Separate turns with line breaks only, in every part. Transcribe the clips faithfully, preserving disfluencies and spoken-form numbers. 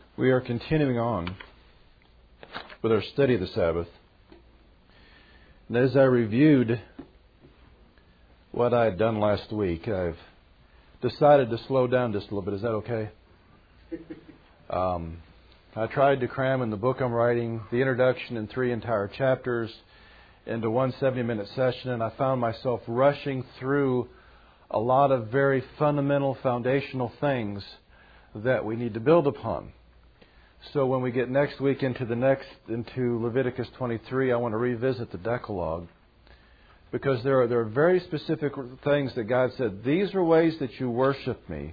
We are continuing on with our study of the Sabbath. And as I reviewed what I had done last week, I've decided to slow down just a little bit. Is that okay? Um, I tried to cram in the book I'm writing, the introduction in three entire chapters, into one seventy-minute session, and I found myself rushing through a lot of very fundamental, foundational things that we need to build upon. So when we get next week into the next into Leviticus twenty-three, I want to revisit the Decalogue, because there are there are very specific things that God said, these are ways that you worship me,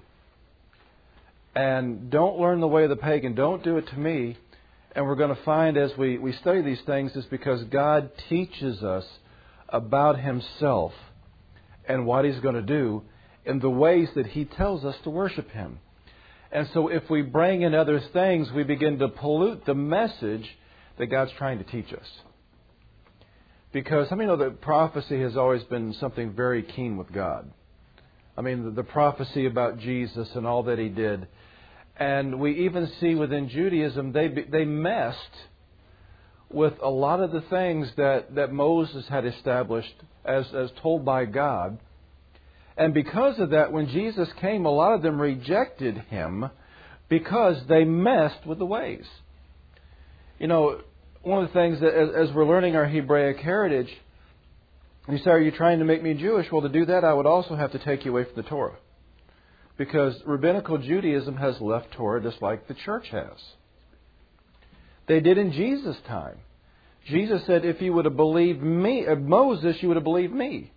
and don't learn the way of the pagan. Don't do it to me. And we're going to find as we, we study these things is because God teaches us about Himself and what He's going to do in the ways that He tells us to worship Him. And so if we bring in other things, we begin to pollute the message that God's trying to teach us. Because, I mean, you know that prophecy has always been something very keen with God. I mean, the, the prophecy about Jesus and all that He did. And we even see within Judaism, they they messed with a lot of the things that, that Moses had established as, as told by God. And because of that, when Jesus came, a lot of them rejected Him because they messed with the ways. You know, one of the things that as, as we're learning our Hebraic heritage, you say, are you trying to make me Jewish? Well, to do that, I would also have to take you away from the Torah. Because rabbinical Judaism has left Torah just like the church has. They did in Jesus' time. Jesus said, if you would have believed me, uh, Moses, you would have believed me.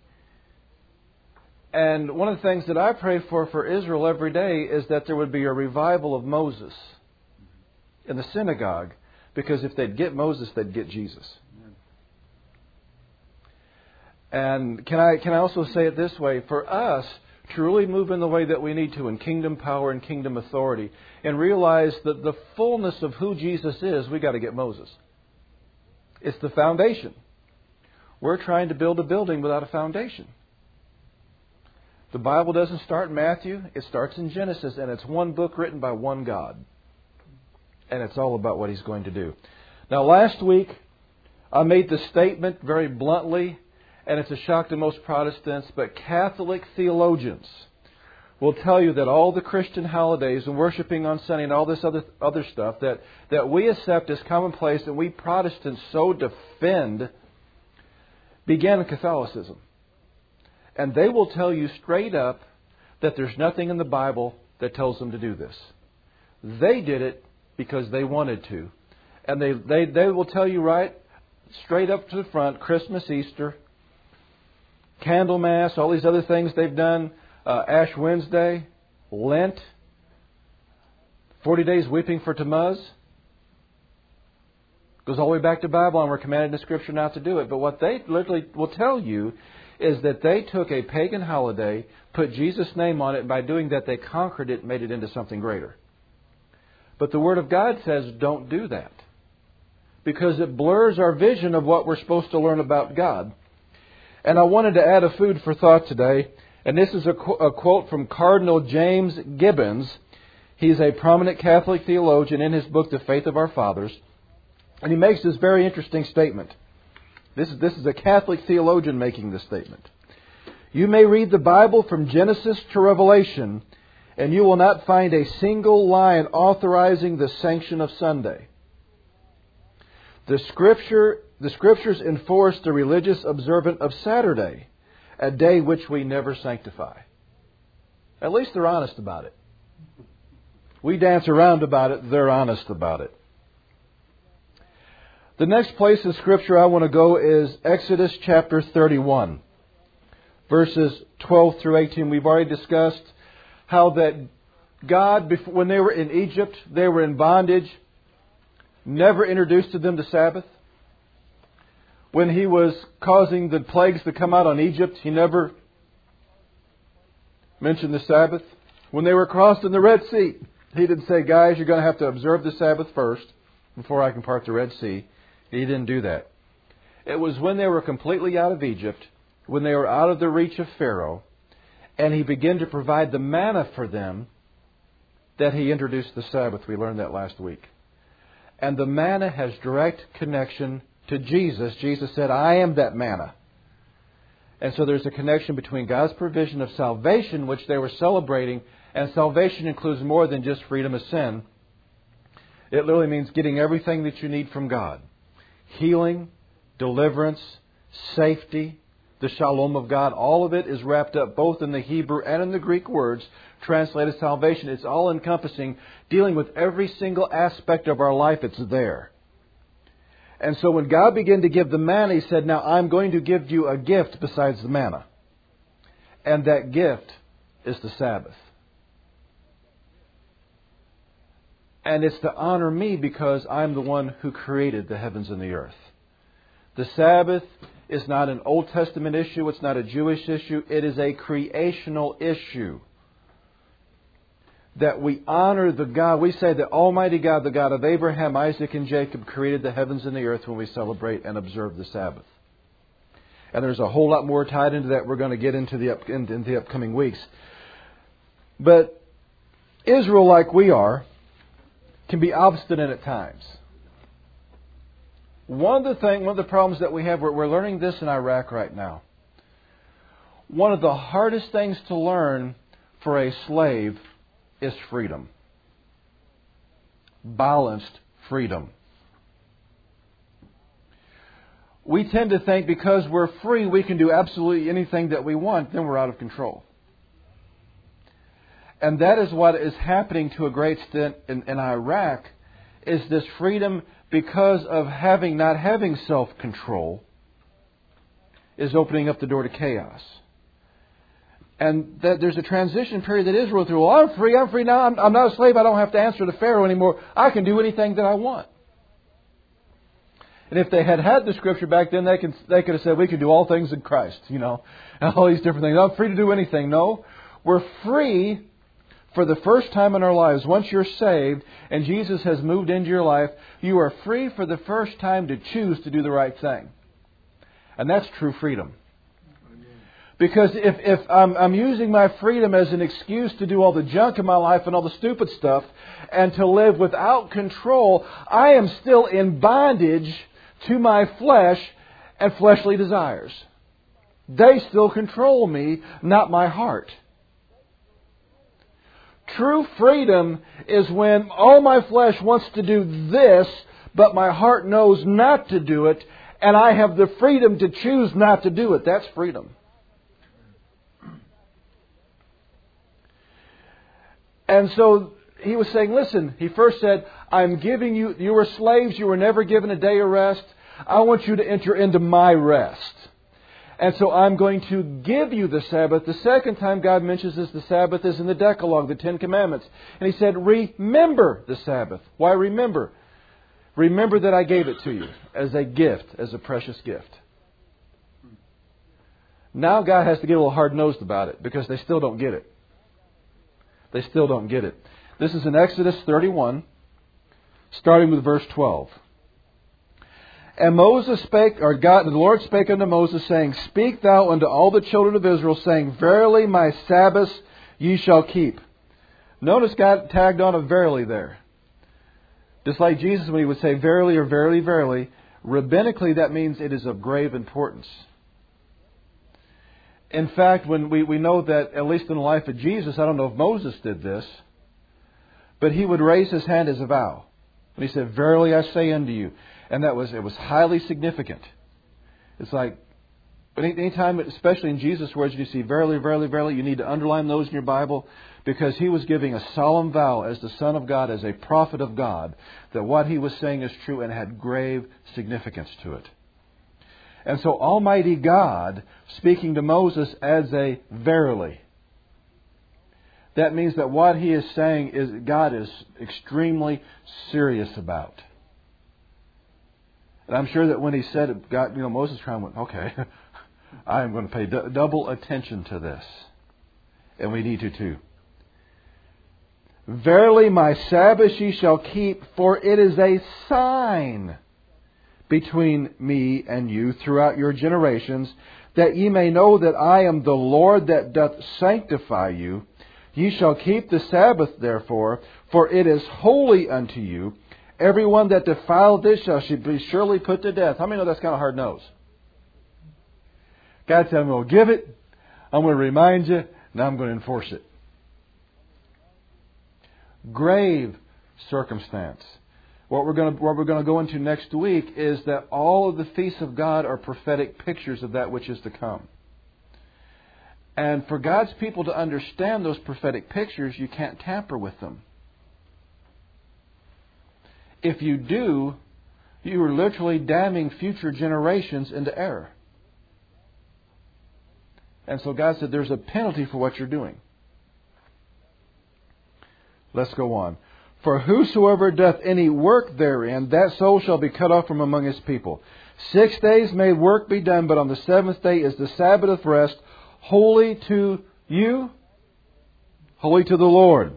And one of the things that I pray for for Israel every day is that there would be a revival of Moses in the synagogue. Because if they'd get Moses, they'd get Jesus. And can I can I also say it this way? For us to really move in the way that we need to in kingdom power and kingdom authority and realize that the fullness of who Jesus is, we got to get Moses. It's the foundation. We're trying to build a building without a foundation. The Bible doesn't start in Matthew. It starts in Genesis, and it's one book written by one God. And it's all about what He's going to do. Now, last week, I made the statement very bluntly, and it's a shock to most Protestants, but Catholic theologians will tell you that all the Christian holidays and worshiping on Sunday and all this other other stuff that, that we accept as commonplace and we Protestants so defend began in Catholicism. And they will tell you straight up that there's nothing in the Bible that tells them to do this. They did it because they wanted to. And they, they, they will tell you right straight up to the front, Christmas, Easter, Candlemas, all these other things they've done, uh, Ash Wednesday, Lent, forty days weeping for Tammuz. Goes all the way back to Babylon. We're commanded in Scripture not to do it. But what they literally will tell you is that they took a pagan holiday, put Jesus' name on it, and by doing that they conquered it and made it into something greater. But the Word of God says don't do that. Because it blurs our vision of what we're supposed to learn about God. And I wanted to add a food for thought today. And this is a, qu- a quote from Cardinal James Gibbons. He's a prominent Catholic theologian in his book, The Faith of Our Fathers. And he makes this very interesting statement. This is, this is a Catholic theologian making this statement. You may read the Bible from Genesis to Revelation, and you will not find a single line authorizing the sanction of Sunday. The Scripture, the Scriptures enforce the religious observance of Saturday, a day which we never sanctify. At least they're honest about it. We dance around about it. They're honest about it. The next place in Scripture I want to go is Exodus chapter thirty-one, verses twelve through eighteen. We've already discussed how that God, when they were in Egypt, they were in bondage, never introduced to them the Sabbath. When He was causing the plagues to come out on Egypt, He never mentioned the Sabbath. When they were crossing the Red Sea, He didn't say, guys, you're going to have to observe the Sabbath first before I can part the Red Sea. He didn't do that. It was when they were completely out of Egypt, when they were out of the reach of Pharaoh, and He began to provide the manna for them that He introduced the Sabbath. We learned that last week. And the manna has direct connection to Jesus. Jesus said, I am that manna. And so there's a connection between God's provision of salvation, which they were celebrating, and salvation includes more than just freedom of sin. It literally means getting everything that you need from God. Healing, deliverance, safety, the shalom of God. All of it is wrapped up both in the Hebrew and in the Greek words translated salvation. It's all encompassing, dealing with every single aspect of our life. It's there. And so when God began to give the manna, He said, now I'm going to give you a gift besides the manna. And that gift is the Sabbath. And it's to honor me because I'm the one who created the heavens and the earth. The Sabbath is not an Old Testament issue. It's not a Jewish issue. It is a creational issue. That we honor the God. We say that Almighty God, the God of Abraham, Isaac, and Jacob, created the heavens and the earth when we celebrate and observe the Sabbath. And there's a whole lot more tied into that we're going to get into the, up, into the upcoming weeks. But Israel, like we are, can be obstinate at times. One of the thing, one of the problems that we have, we're, we're learning this in Iraq right now. One of the hardest things to learn for a slave is freedom. Balanced freedom. We tend to think because we're free, we can do absolutely anything that we want, then we're out of control. And that is what is happening to a great extent in, in Iraq, is this freedom because of having not having self-control is opening up the door to chaos. And that there's a transition period that Israel through. Well, I'm free, I'm free now, I'm, I'm not a slave, I don't have to answer to Pharaoh anymore. I can do anything that I want. And if they had had the Scripture back then, they could, they could have said, we can do all things in Christ, you know, and all these different things. I'm free to do anything. No, we're free for the first time in our lives. Once you're saved and Jesus has moved into your life, you are free for the first time to choose to do the right thing. And that's true freedom. Because if, if I'm, I'm using my freedom as an excuse to do all the junk in my life and all the stupid stuff and to live without control, I am still in bondage to my flesh and fleshly desires. They still control me, not my heart. True freedom is when all my flesh wants to do this, but my heart knows not to do it, and I have the freedom to choose not to do it. That's freedom. And so he was saying, listen, he first said, I'm giving you, you were slaves, you were never given a day of rest. I want you to enter into my rest. And so I'm going to give you the Sabbath. The second time God mentions this, the Sabbath is in the Decalogue, the Ten Commandments. And He said, remember the Sabbath. Why remember? Remember that I gave it to you as a gift, as a precious gift. Now God has to get a little hard-nosed about it because they still don't get it. They still don't get it. This is in Exodus thirty-one, starting with verse twelve. And Moses spake, or God, the Lord spake unto Moses, saying, Speak thou unto all the children of Israel, saying, Verily my Sabbaths ye shall keep. Notice God tagged on a verily there. Just like Jesus when He would say verily or verily, verily, rabbinically that means it is of grave importance. In fact, when we, we know that, at least in the life of Jesus, I don't know if Moses did this, but he would raise his hand as a vow. And he said, Verily I say unto you. And that was, it was highly significant. It's like, anytime, especially in Jesus' words, you see verily, verily, verily, you need to underline those in your Bible because He was giving a solemn vow as the Son of God, as a prophet of God, that what He was saying is true and had grave significance to it. And so Almighty God, speaking to Moses as a verily, that means that what He is saying is God is extremely serious about. And I'm sure that when He said it, God, you know, Moses kind of went, okay, I am going to pay d- double attention to this. And we need to too. Verily my Sabbath ye shall keep, for it is a sign between me and you throughout your generations, that ye may know that I am the Lord that doth sanctify you, Ye shall keep the Sabbath therefore, for it is holy unto you. Everyone that defileth it shall be surely put to death. How many know that's kind of hard nosed? God said, I'm going to give it, I'm going to remind you, now I'm going to enforce it. Grave circumstance. What we're going to, what we're going to go into next week is that all of the feasts of God are prophetic pictures of that which is to come. And for God's people to understand those prophetic pictures, you can't tamper with them. If you do, you are literally damning future generations into error. And so God said there's a penalty for what you're doing. Let's go on. For whosoever doth any work therein, that soul shall be cut off from among his people. Six days may work be done, but on the seventh day is the Sabbath of rest, holy to you, holy to the Lord.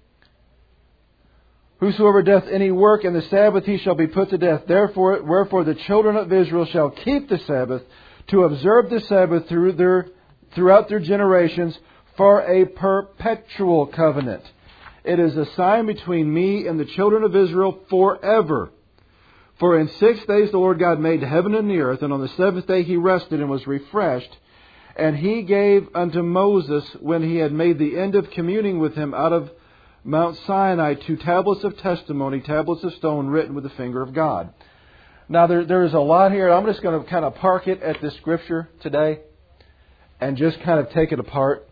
Whosoever doth any work in the Sabbath, he shall be put to death. Therefore, wherefore the children of Israel shall keep the Sabbath, to observe the Sabbath through their, throughout their generations, for a perpetual covenant. It is a sign between me and the children of Israel forever. For in six days the Lord God made heaven and the earth, and on the seventh day He rested and was refreshed. And He gave unto Moses, when he had made the end of communing with him out of Mount Sinai, two tablets of testimony, tablets of stone written with the finger of God. Now there, there is a lot here. I'm just going to kind of park it at this scripture today and just kind of take it apart.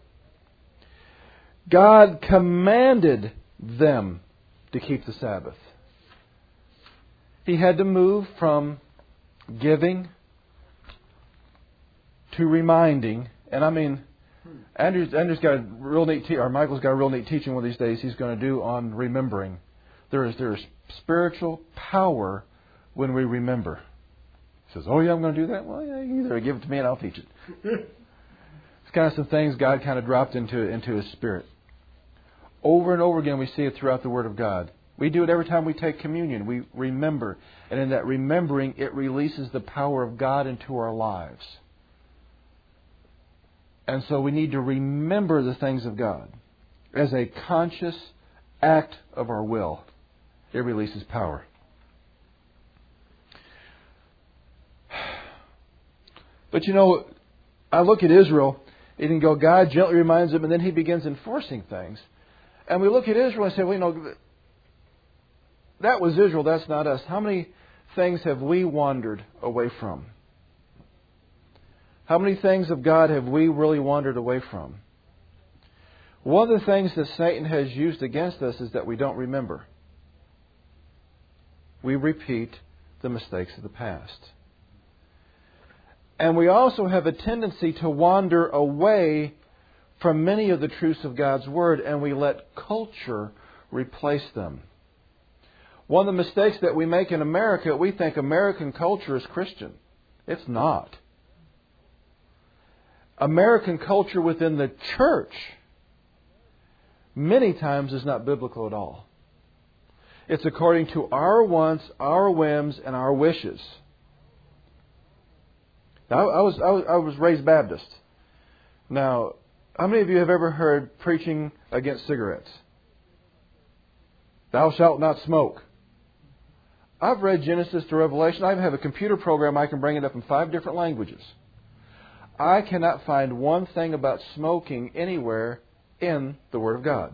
God commanded them to keep the Sabbath. He had to move from giving to reminding. And I mean, Andrew's, Andrew's got a real neat, te- or Michael's got a real neat teaching one of these days he's going to do on remembering. There is there is spiritual power when we remember. He says, oh yeah, I'm going to do that? Well, yeah, you either give it to me and I'll teach it. It's kind of some things God kind of dropped into, into His Spirit. Over and over again we see it throughout the Word of God. We do it every time we take communion. We remember. And in that remembering, it releases the power of God into our lives. And so we need to remember the things of God. As a conscious act of our will, it releases power. But you know, I look at Israel, it can go, God gently reminds them, and then He begins enforcing things. And we look at Israel and say, well, you know, that was Israel, that's not us. How many things have we wandered away from? How many things of God have we really wandered away from? One of the things that Satan has used against us is that we don't remember. We repeat the mistakes of the past. And we also have a tendency to wander away from many of the truths of God's Word, and we let culture replace them. One of the mistakes that we make in America, we think American culture is Christian. It's not. American culture within the church many times is not biblical at all. It's according to our wants, our whims, and our wishes. Now, I was, I was, I was raised Baptist. Now, how many of you have ever heard preaching against cigarettes? Thou shalt not smoke. I've read Genesis to Revelation. I even have a computer program I can bring it up in five different languages. I cannot find one thing about smoking anywhere in the Word of God.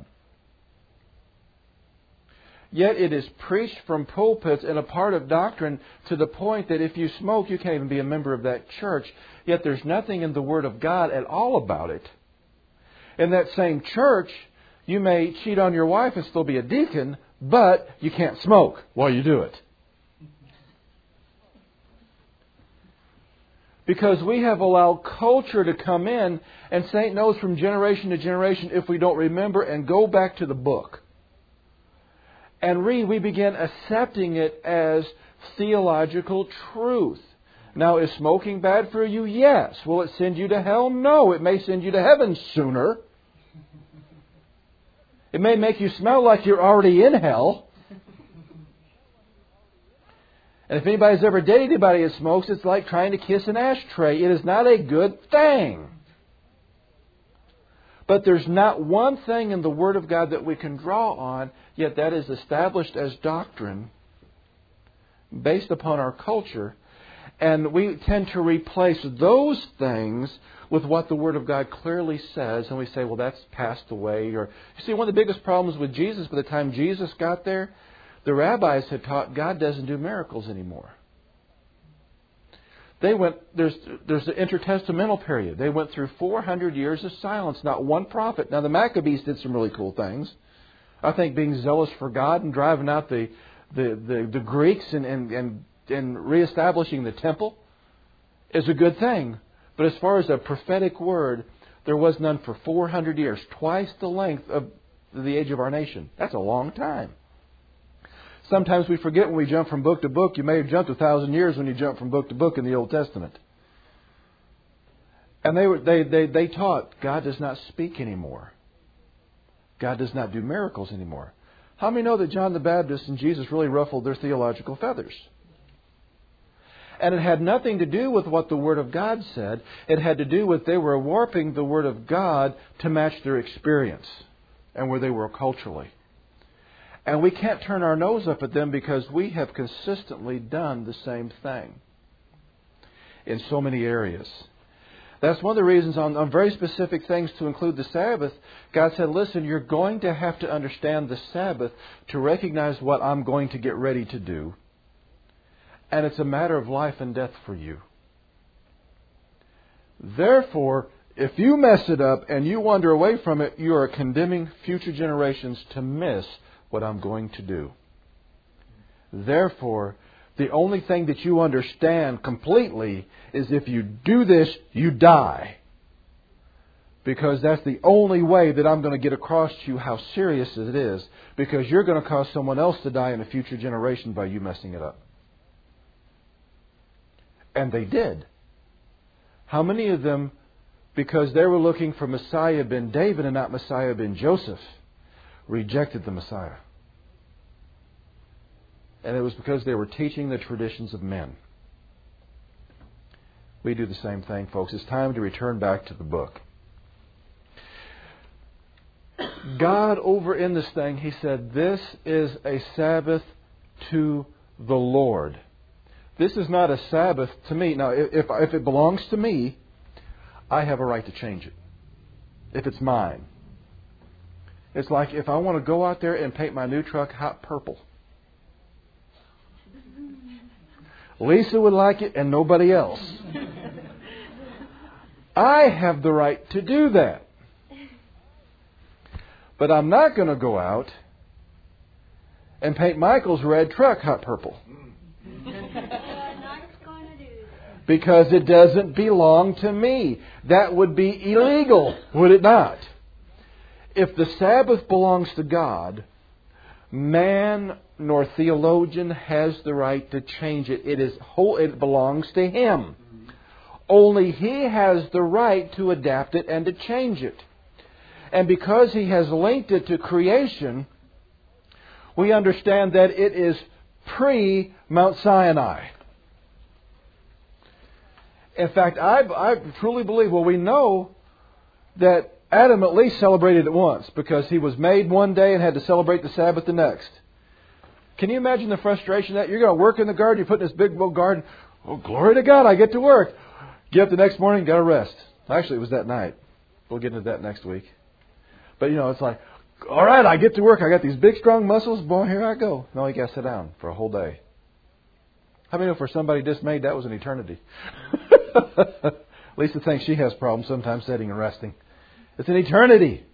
Yet it is preached from pulpits and a part of doctrine to the point that if you smoke, you can't even be a member of that church. Yet there's nothing in the Word of God at all about it. In that same church, you may cheat on your wife and still be a deacon, but you can't smoke while you do it. Because we have allowed culture to come in, and Satan knows from generation to generation, if we don't remember and go back to the book and read, we begin accepting it as theological truth. Now, is smoking bad for you? Yes. Will it send you to hell? No. It may send you to heaven sooner. It may make you smell like you're already in hell. And if anybody's ever dated anybody that smokes, it's like trying to kiss an ashtray. It is not a good thing. But there's not one thing in the Word of God that we can draw on, yet that is established as doctrine based upon our culture. And we tend to replace those things with what the Word of God clearly says. And we say, well, that's passed away. Or you see, one of the biggest problems with Jesus, by the time Jesus got there, the rabbis had taught God doesn't do miracles anymore. They went, there's there's the intertestamental period. They went through four hundred years of silence, not one prophet. Now, the Maccabees did some really cool things. I think being zealous for God and driving out the the, the, the Greeks and, and, and, and reestablishing the temple is a good thing. But as far as a prophetic word, there was none for four hundred years, twice the length of the age of our nation. That's a long time. Sometimes we forget when we jump from book to book. You may have jumped a thousand years when you jump from book to book in the Old Testament. And they were they, they, they taught God does not speak anymore. God does not do miracles anymore. How many know that John the Baptist and Jesus really ruffled their theological feathers? And it had nothing to do with what the Word of God said. It had to do with they were warping the Word of God to match their experience and where they were culturally. And we can't turn our nose up at them because we have consistently done the same thing in so many areas. That's one of the reasons on, on very specific things to include the Sabbath, God said, listen, you're going to have to understand the Sabbath to recognize what I'm going to get ready to do. And it's a matter of life and death for you. Therefore, if you mess it up and you wander away from it, you are condemning future generations to miss what I'm going to do. Therefore, the only thing that you understand completely is if you do this, you die. Because that's the only way that I'm going to get across to you how serious it is. Because you're going to cause someone else to die in a future generation by you messing it up. And they did. How many of them, because they were looking for Messiah ben David and not Messiah ben Joseph, rejected the Messiah? And it was because they were teaching the traditions of men. We do the same thing, folks. It's time to return back to the book. God, over in this thing, He said, this is a Sabbath to the Lord. This is not a Sabbath to me. Now, if, if it belongs to me, I have a right to change it. If it's mine. It's like if I want to go out there and paint my new truck hot purple. Lisa would like it and nobody else. I have the right to do that. But I'm not going to go out and paint Michael's red truck hot purple. Because it doesn't belong to me. That would be illegal, would it not? If the Sabbath belongs to God, man nor theologian has the right to change it. It is whole, it belongs to Him. Only He has the right to adapt it and to change it. And because He has linked it to creation, we understand that it is pre-Mount Sinai. In fact, I, I truly believe, well, we know that Adam at least celebrated it once because he was made one day and had to celebrate the Sabbath the next. Can you imagine the frustration of that? You're going to work in the garden, you're putting this big old garden. Oh, glory to God, I get to work. Get up the next morning, got to rest. Actually, it was that night. We'll get into that next week. But, you know, it's like, all right, I get to work. I got these big, strong muscles. Boy, here I go. No, you got to sit down for a whole day. How many know for somebody dismayed, that was an eternity? Lisa thinks she has problems sometimes sitting and resting. It's an eternity.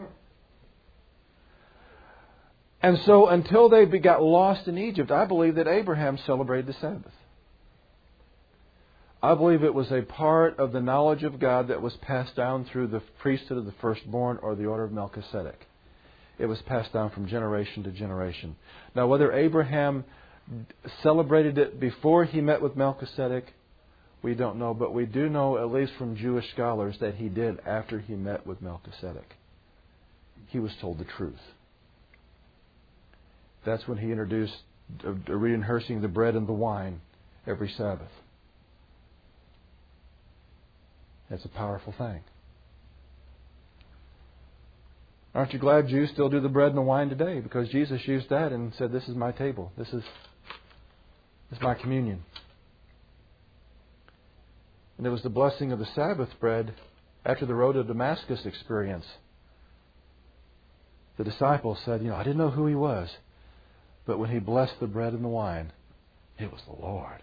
And so until they got lost in Egypt, I believe that Abraham celebrated the Sabbath. I believe it was a part of the knowledge of God that was passed down through the priesthood of the firstborn or the order of Melchizedek. It was passed down from generation to generation. Now, whether Abraham celebrated it before he met with Melchizedek, we don't know. But we do know, at least from Jewish scholars, that he did after he met with Melchizedek. He was told the truth. That's when he introduced uh, rehearsing the bread and the wine every Sabbath. That's a powerful thing. Aren't you glad Jews still do the bread and the wine today? Because Jesus used that and said, this is my table. This is, this is my communion. And it was the blessing of the Sabbath bread after the road to Damascus experience. The disciples said, you know, I didn't know who He was. But when He blessed the bread and the wine, it was the Lord.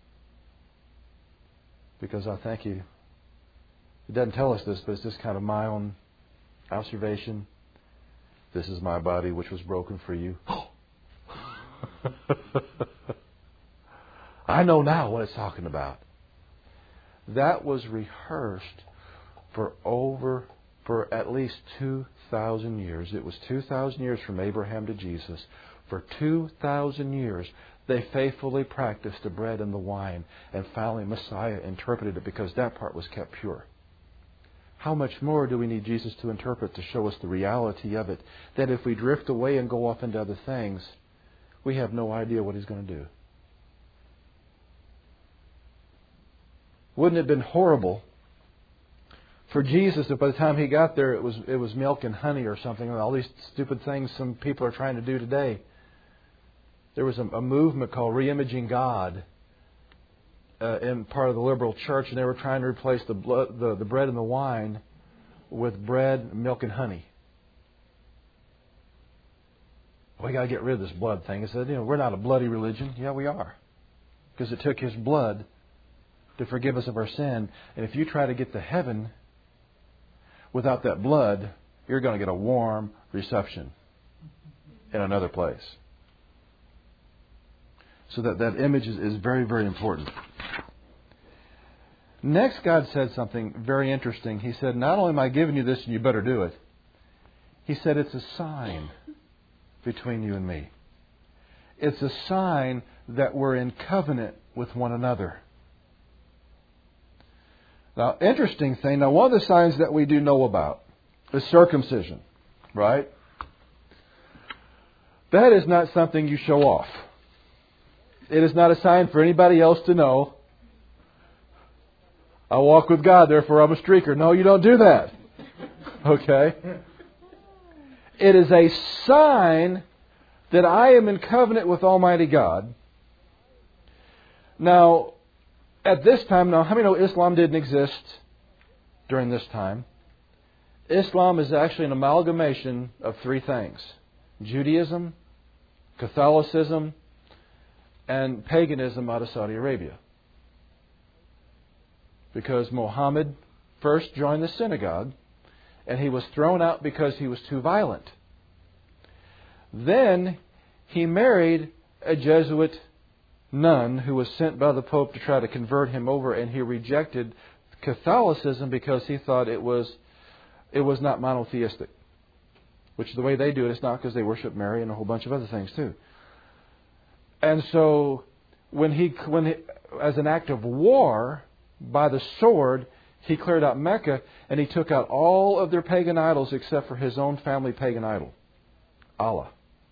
Because I think He, He doesn't tell us this, but it's just kind of my own observation. This is my body which was broken for you. I know now what it's talking about. That was rehearsed for over, for at least two thousand years. It was two thousand years from Abraham to Jesus. For two thousand years, they faithfully practiced the bread and the wine. And finally, Messiah interpreted it because that part was kept pure. How much more do we need Jesus to interpret to show us the reality of it? That if we drift away and go off into other things, we have no idea what He's going to do. Wouldn't it have been horrible for Jesus if by the time He got there it was it was milk and honey or something, and all these stupid things some people are trying to do today? There was a, a movement called Reimaging God uh, in part of the liberal church, and they were trying to replace the, blood, the the bread and the wine with bread, milk, and honey. We got to get rid of this blood thing. He said, you know, we're not a bloody religion. Yeah, we are, because it took His blood to forgive us of our sin. And if you try to get to heaven without that blood, you're going to get a warm reception in another place. So that, that image is, is very, very important. Next, God said something very interesting. He said, not only am I giving you this and you better do it, He said it's a sign between you and me. It's a sign that we're in covenant with one another. Now, interesting thing. Now, one of the signs that we do know about is circumcision, right? That is not something you show off. It is not a sign for anybody else to know, I walk with God, therefore I'm a streaker. No, you don't do that. Okay? It is a sign that I am in covenant with Almighty God. Now, at this time, now, how many know Islam didn't exist during this time? Islam is actually an amalgamation of three things: Judaism, Catholicism, and paganism out of Saudi Arabia. Because Muhammad first joined the synagogue, and he was thrown out because he was too violent. Then he married a Jesuit nun who was sent by the Pope to try to convert him over, and he rejected Catholicism because he thought it was it was not monotheistic. Which the way they do it, it's not, because they worship Mary and a whole bunch of other things too. And so when he when he, as an act of war by the sword, he cleared out Mecca, and he took out all of their pagan idols except for his own family pagan idol, Allah.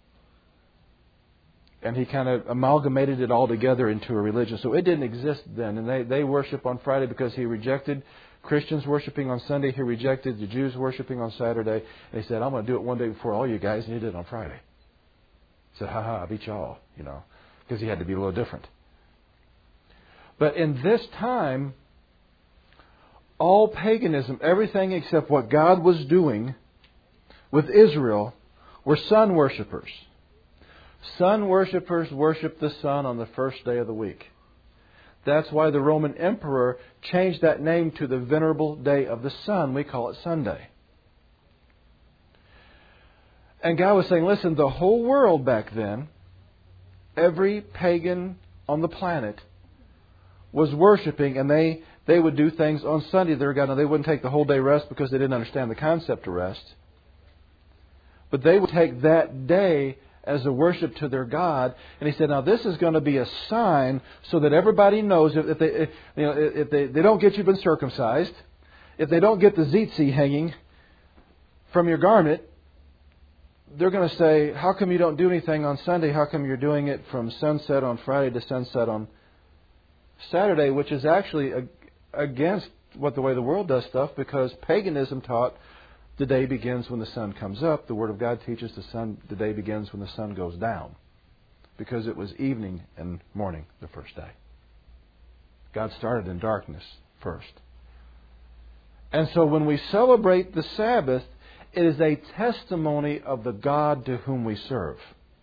And he kind of amalgamated it all together into a religion. So it didn't exist then. And they, they worship on Friday because he rejected Christians worshiping on Sunday. He rejected the Jews worshiping on Saturday. And he said, I'm going to do it one day before all you guys. And he did it on Friday. He said, ha ha, I beat you all, you know, because he had to be a little different. But in this time, all paganism, everything except what God was doing with Israel, were sun worshippers. Sun worshippers worship the sun on the first day of the week. That's why the Roman emperor changed that name to the Venerable Day of the Sun. We call it Sunday. And God was saying, listen, the whole world back then, every pagan on the planet was worshiping, and they, they would do things on Sunday. They, now, they wouldn't take the whole day rest because they didn't understand the concept of rest. But they would take that day as a worship to their God. And he said, now this is going to be a sign so that everybody knows if they, if, you know, if they, they don't get you been circumcised, if they don't get the tzitzit hanging from your garment, they're going to say, how come you don't do anything on Sunday? How come you're doing it from sunset on Friday to sunset on Saturday, which is actually against what the way the world does stuff, because paganism taught the day begins when the sun comes up. The Word of God teaches the sun, the day begins when the sun goes down, because it was evening and morning the first day. God started in darkness first. And so when we celebrate the Sabbath, it is a testimony of the God to whom we serve.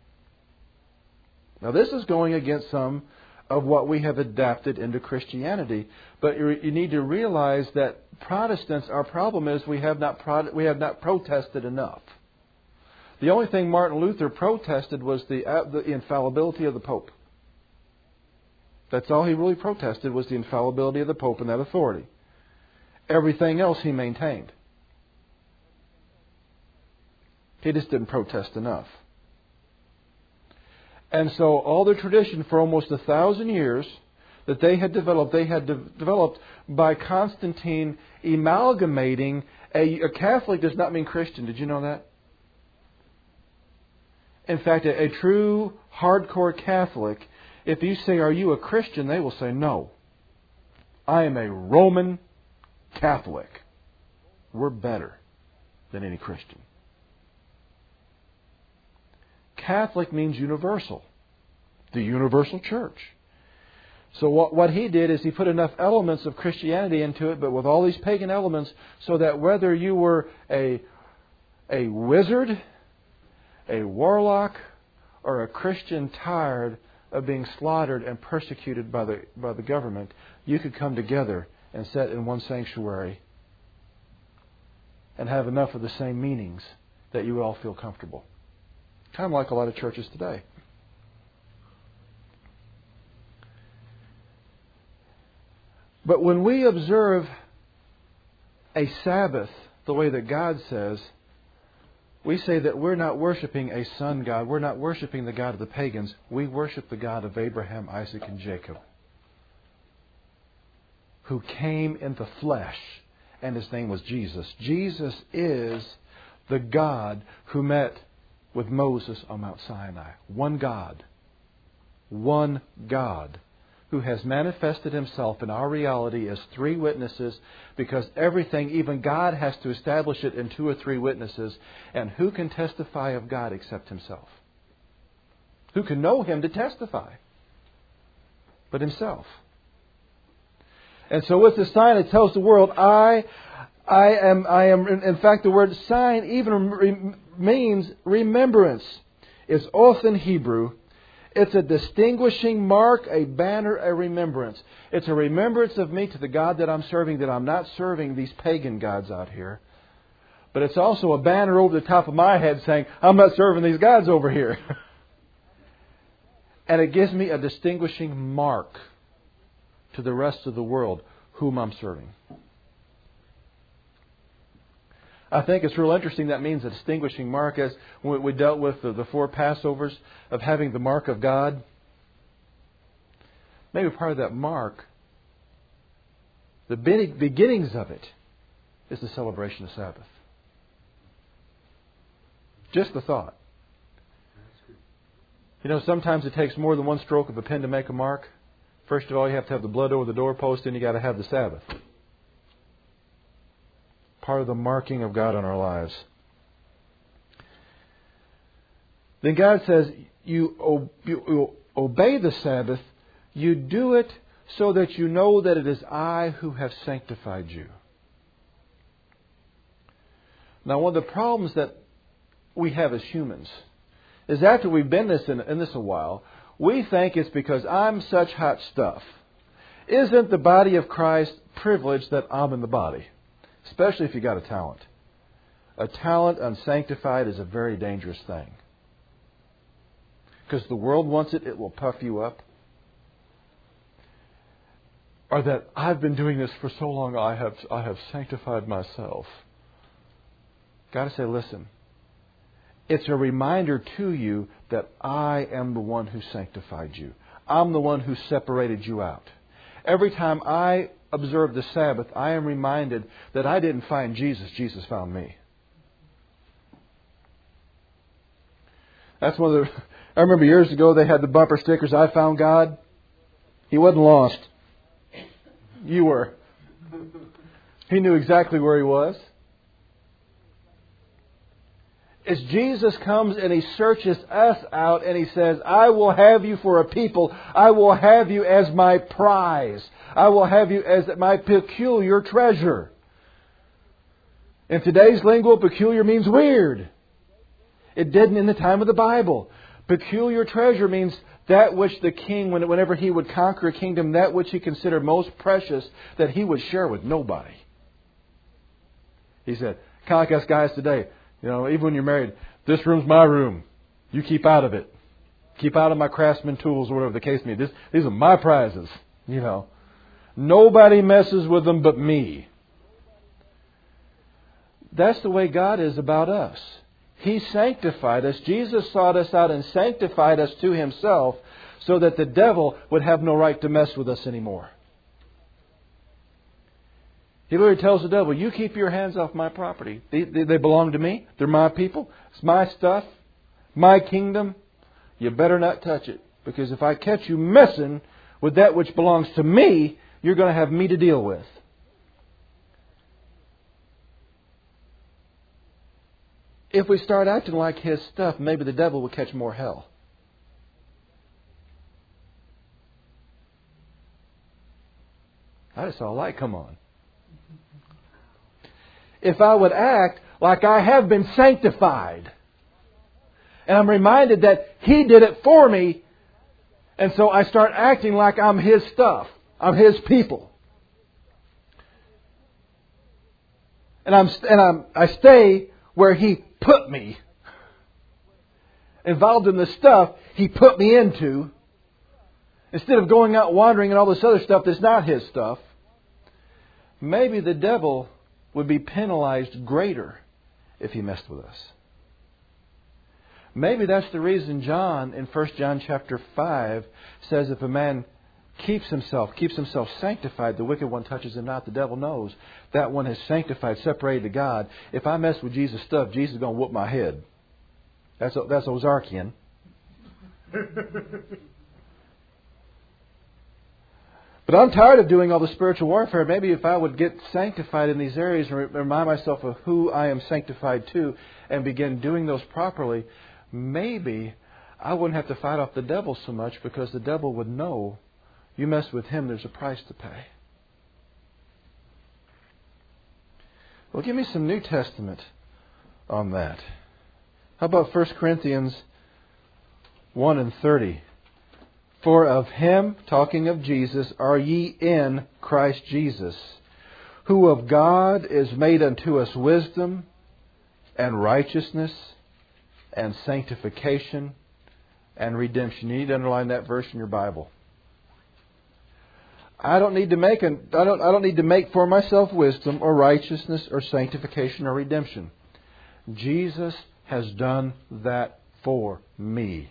Now, this is going against some of what we have adapted into Christianity. But you need to realize that Protestants, our problem is we have not pro- we have not protested enough. The only thing Martin Luther protested was the, uh, the infallibility of the Pope. That's all he really protested, was the infallibility of the Pope and that authority. Everything else he maintained. He just didn't protest enough. And so all the tradition for almost a thousand years that they had developed, they had de- developed by Constantine amalgamating. A, a Catholic does not mean Christian. Did you know that? In fact, a, a true hardcore Catholic, if you say, "Are you a Christian?" they will say, "No. I am a Roman Catholic." We're better than any Christian. Catholic means universal. The universal church. So what, what he did is he put enough elements of Christianity into it, but with all these pagan elements, so that whether you were a, a wizard, a warlock, or a Christian tired of being slaughtered and persecuted by the, by the government, you could come together and sit in one sanctuary and have enough of the same meanings that you would all feel comfortable. Kind of like a lot of churches today. But when we observe a Sabbath the way that God says, we say that we're not worshiping a sun god. We're not worshiping the God of the pagans. We worship the God of Abraham, Isaac, and Jacob, who came in the flesh, and His name was Jesus. Jesus is the God who met with Moses on Mount Sinai. One God. One God who has manifested Himself in our reality as three witnesses, because everything, even God, has to establish it in two or three witnesses. And who can testify of God except Himself? Who can know Him to testify but Himself? And so with the sign, it tells the world, I, I am, I am. In fact, the word sign even re- means remembrance. It's often Hebrew. It's a distinguishing mark, a banner, a remembrance. It's a remembrance of me to the God that I'm serving, that I'm not serving these pagan gods out here. But it's also a banner over the top of my head saying, I'm not serving these gods over here. And it gives me a distinguishing mark to the rest of the world whom I'm serving. I think it's real interesting. That means a distinguishing mark, as we dealt with the, the four Passovers of having the mark of God. Maybe part of that mark, the beginnings of it, is the celebration of Sabbath. Just the thought. You know, sometimes it takes more than one stroke of a pen to make a mark. First of all, you have to have the blood over the doorpost, and you got to have the Sabbath. Part of the marking of God on our lives. Then God says, you, you obey the Sabbath, you do it so that you know that it is I who have sanctified you. Now, one of the problems that we have as humans is after we've been this in, in this a while, we think it's because I'm such hot stuff. Isn't the body of Christ privileged that I'm in the body? Especially if you got a talent. A talent unsanctified is a very dangerous thing. Because the world wants it, it will puff you up. Or that I've been doing this for so long, I have I have sanctified myself. Got to say, listen. It's a reminder to you that I am the one who sanctified you. I'm the one who separated you out. Every time I observe the Sabbath, I am reminded that I didn't find Jesus, Jesus found me. That's one of the... I remember years ago they had the bumper stickers, I found God. He wasn't lost. You were. He knew exactly where He was. is Jesus comes and He searches us out and He says, I will have you for a people. I will have you as my prize. I will have you as my peculiar treasure. In today's lingo, peculiar means weird. It didn't in the time of the Bible. Peculiar treasure means that which the king, whenever he would conquer a kingdom, that which he considered most precious, that he would share with nobody. He said, kind of like us guys today, you know, even when you're married, this room's my room. You keep out of it. Keep out of my craftsman tools or whatever the case may be. This, these are my prizes, you know. Nobody messes with them but me. That's the way God is about us. He sanctified us. Jesus sought us out and sanctified us to Himself so that the devil would have no right to mess with us anymore. He literally tells the devil, you keep your hands off my property. They, they, they belong to me. They're my people. It's my stuff. My kingdom. You better not touch it. Because if I catch you messing with that which belongs to me, you're going to have me to deal with. If we start acting like His stuff, maybe the devil will catch more hell. I just saw a light come on. If I would act like I have been sanctified, and I'm reminded that He did it for me, and so I start acting like I'm His stuff, I'm His people, and I'm and I'm I stay where He put me, involved in the stuff He put me into, instead of going out wandering and all this other stuff that's not His stuff, maybe the devil would be penalized greater if he messed with us. Maybe that's the reason John in First John chapter five says if a man keeps himself, keeps himself sanctified, the wicked one touches him not. The devil knows that one is sanctified, separated to God. If I mess with Jesus' stuff, Jesus is going to whoop my head. That's that's Ozarkian. But I'm tired of doing all the spiritual warfare. Maybe if I would get sanctified in these areas and remind myself of who I am sanctified to and begin doing those properly, maybe I wouldn't have to fight off the devil so much, because the devil would know you mess with him, there's a price to pay. Well, give me some New Testament on that. How about First Corinthians one and thirty? For of Him, talking of Jesus, are ye in Christ Jesus, who of God is made unto us wisdom and righteousness and sanctification and redemption. You need to underline that verse in your Bible. I don't need to make an, I don't I don't need to make for myself wisdom or righteousness or sanctification or redemption. Jesus has done that for me.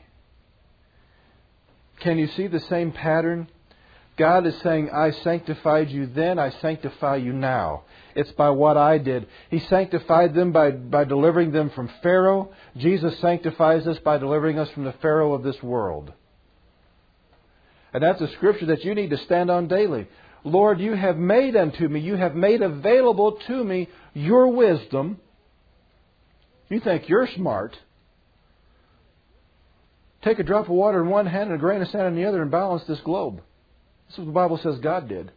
Can you see the same pattern? God is saying, I sanctified you then, I sanctify you now. It's by what I did. He sanctified them by, by delivering them from Pharaoh. Jesus sanctifies us by delivering us from the Pharaoh of this world. And that's a scripture that you need to stand on daily. Lord, you have made unto me, you have made available to me your wisdom. You think you're smart. Take a drop of water in one hand and a grain of sand in the other and balance this globe. This is what the Bible says God did.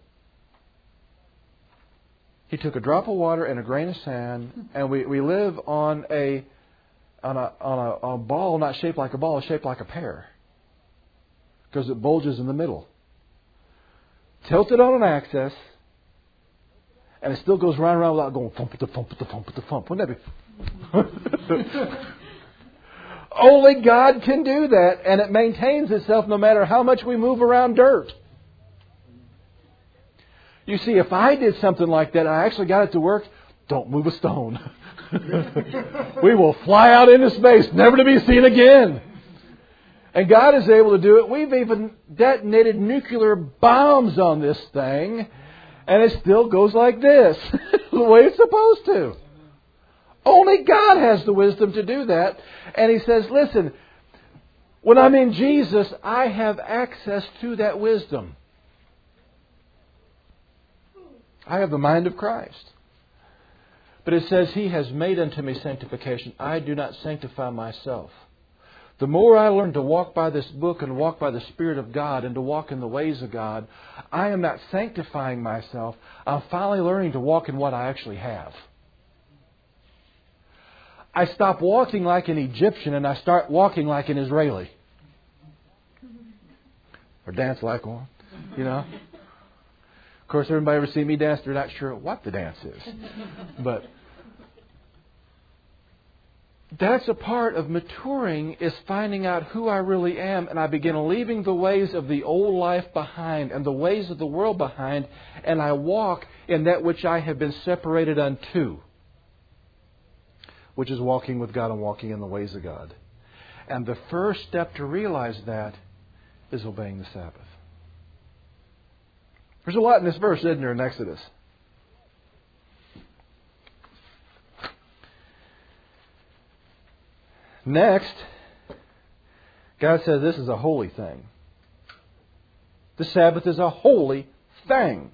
He took a drop of water and a grain of sand, and we, we live on a on a on a on a ball not shaped like a ball, shaped like a pear, because it bulges in the middle. Tilted on an axis, and it still goes round and round without going thump the thump the thump the thump. Wouldn't that be? Only God can do that, and it maintains itself no matter how much we move around dirt. You see, if I did something like that and I actually got it to work, don't move a stone. We will fly out into space, never to be seen again. And God is able to do it. We've even detonated nuclear bombs on this thing, and it still goes like this, the way it's supposed to. Only God has the wisdom to do that. And He says, listen, when I'm in Jesus, I have access to that wisdom. I have the mind of Christ. But it says, He has made unto me sanctification. I do not sanctify myself. The more I learn to walk by this book and walk by the Spirit of God and to walk in the ways of God, I am not sanctifying myself. I'm finally learning to walk in what I actually have. I stop walking like an Egyptian and I start walking like an Israeli. Or dance like one, you know. Of course, everybody ever see me dance, they're not sure what the dance is. But that's a part of maturing, is finding out who I really am. And I begin leaving the ways of the old life behind and the ways of the world behind. And I walk in that which I have been separated unto, which is walking with God and walking in the ways of God. And the first step to realize that is obeying the Sabbath. There's a lot in this verse, isn't there, in Exodus? Next, God says this is a holy thing. The Sabbath is a holy thing.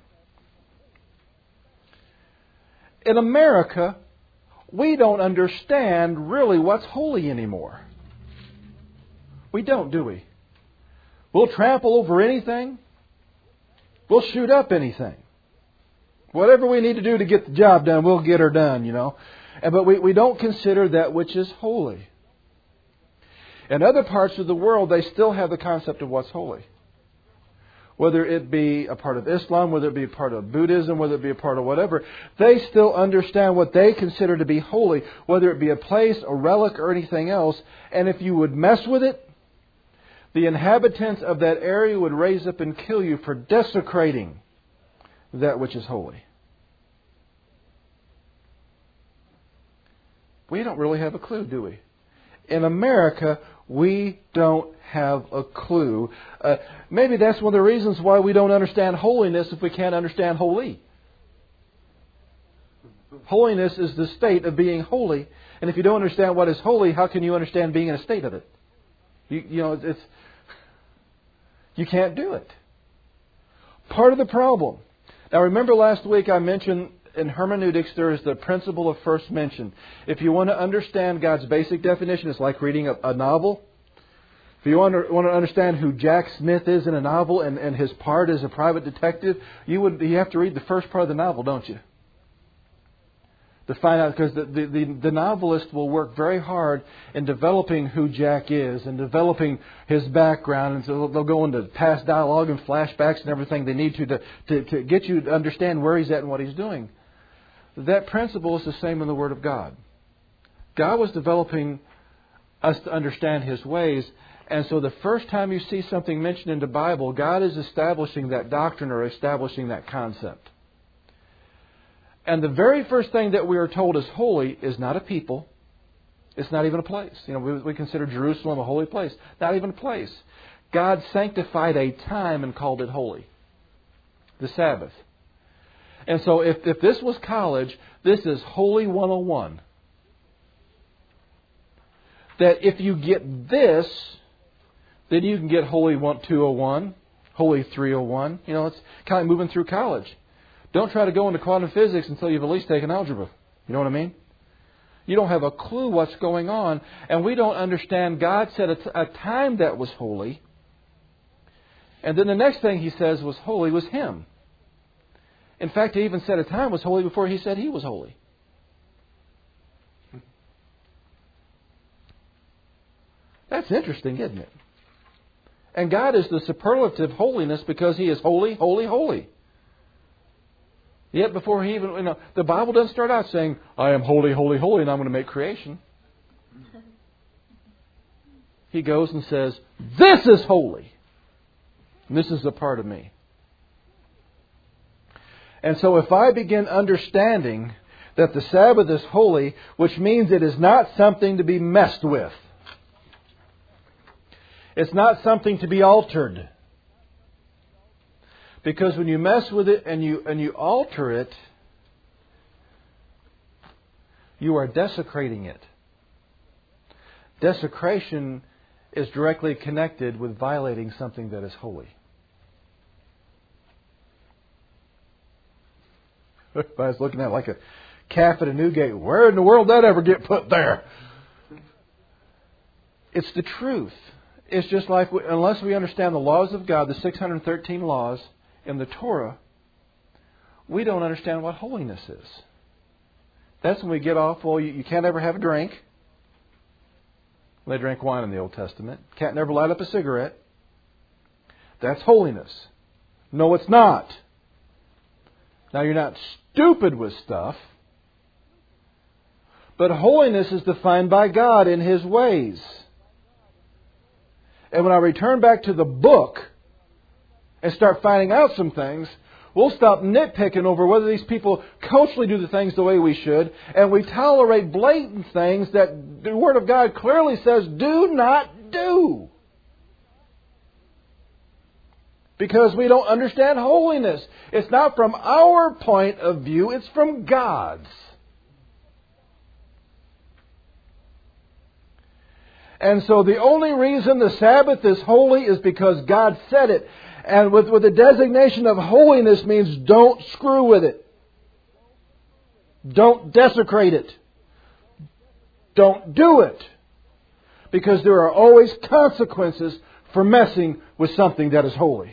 In America, we don't understand really what's holy anymore. We don't, do we? We'll trample over anything. We'll shoot up anything. Whatever we need to do to get the job done, we'll get her done, you know. And, but we, we don't consider that which is holy. In other parts of the world, they still have the concept of what's holy. Whether it be a part of Islam, whether it be a part of Buddhism, whether it be a part of whatever, they still understand what they consider to be holy, whether it be a place, a relic, or anything else. And if you would mess with it, the inhabitants of that area would raise up and kill you for desecrating that which is holy. We don't really have a clue, do we? In America, we don't have a clue. Uh, maybe that's one of the reasons why we don't understand holiness if we can't understand holy. Holiness is the state of being holy. And if you don't understand what is holy, how can you understand being in a state of it? You, you know, it's you can't do it. Part of the problem. Now, remember last week I mentioned in hermeneutics there is the principle of first mention. If you want to understand God's basic definition, it's like reading a, a novel. If you want to, want to understand who Jack Smith is in a novel and, and his part as a private detective, you would you have to read the first part of the novel, don't you? To find out, because the, the, the, the novelist will work very hard in developing who Jack is and developing his background. And so they'll go into past dialogue and flashbacks and everything they need to, to to to get you to understand where he's at and what he's doing. That principle is the same in the Word of God. God was developing us to understand His ways. And so the first time you see something mentioned in the Bible, God is establishing that doctrine or establishing that concept. And the very first thing that we are told is holy is not a people. It's not even a place. You know, we, we consider Jerusalem a holy place. Not even a place. God sanctified a time and called it holy. The Sabbath. And so if, if this was college, this is Holy one oh one. That if you get this, then you can get Holy two oh one, Holy three oh one. You know, it's kind of moving through college. Don't try to go into quantum physics until you've at least taken algebra. You know what I mean? You don't have a clue what's going on. And we don't understand God set a, t- a time that was holy. And then the next thing He says was holy was Him. In fact, He even said a time was holy before He said He was holy. That's interesting, isn't it? And God is the superlative holiness because He is holy, holy, holy. Yet before He even, you know, the Bible doesn't start out saying, I am holy, holy, holy, and I'm going to make creation. He goes and says, this is holy. And this is a part of me. And so if I begin understanding that the Sabbath is holy, which means it is not something to be messed with. It's not something to be altered. Because when you mess with it and you and you alter it, you are desecrating it. Desecration is directly connected with violating something that is holy. I was looking at it like a calf at a new gate. Where in the world did that ever get put there? It's the truth. It's just like, unless we understand the laws of God, the six hundred thirteen laws in the Torah, we don't understand what holiness is. That's when we get off, well, you, you can't ever have a drink. They drank wine in the Old Testament. Can't never light up a cigarette. That's holiness. No, it's not. Now, you're not stupid with stuff. But holiness is defined by God in His ways. And when I return back to the book and start finding out some things, we'll stop nitpicking over whether these people culturally do the things the way we should, and we tolerate blatant things that the Word of God clearly says do not do. Because we don't understand holiness. It's not from our point of view, it's from God's. And so the only reason the Sabbath is holy is because God said it. And with, with the designation of holiness means don't screw with it. Don't desecrate it. Don't do it. Because there are always consequences for messing with something that is holy.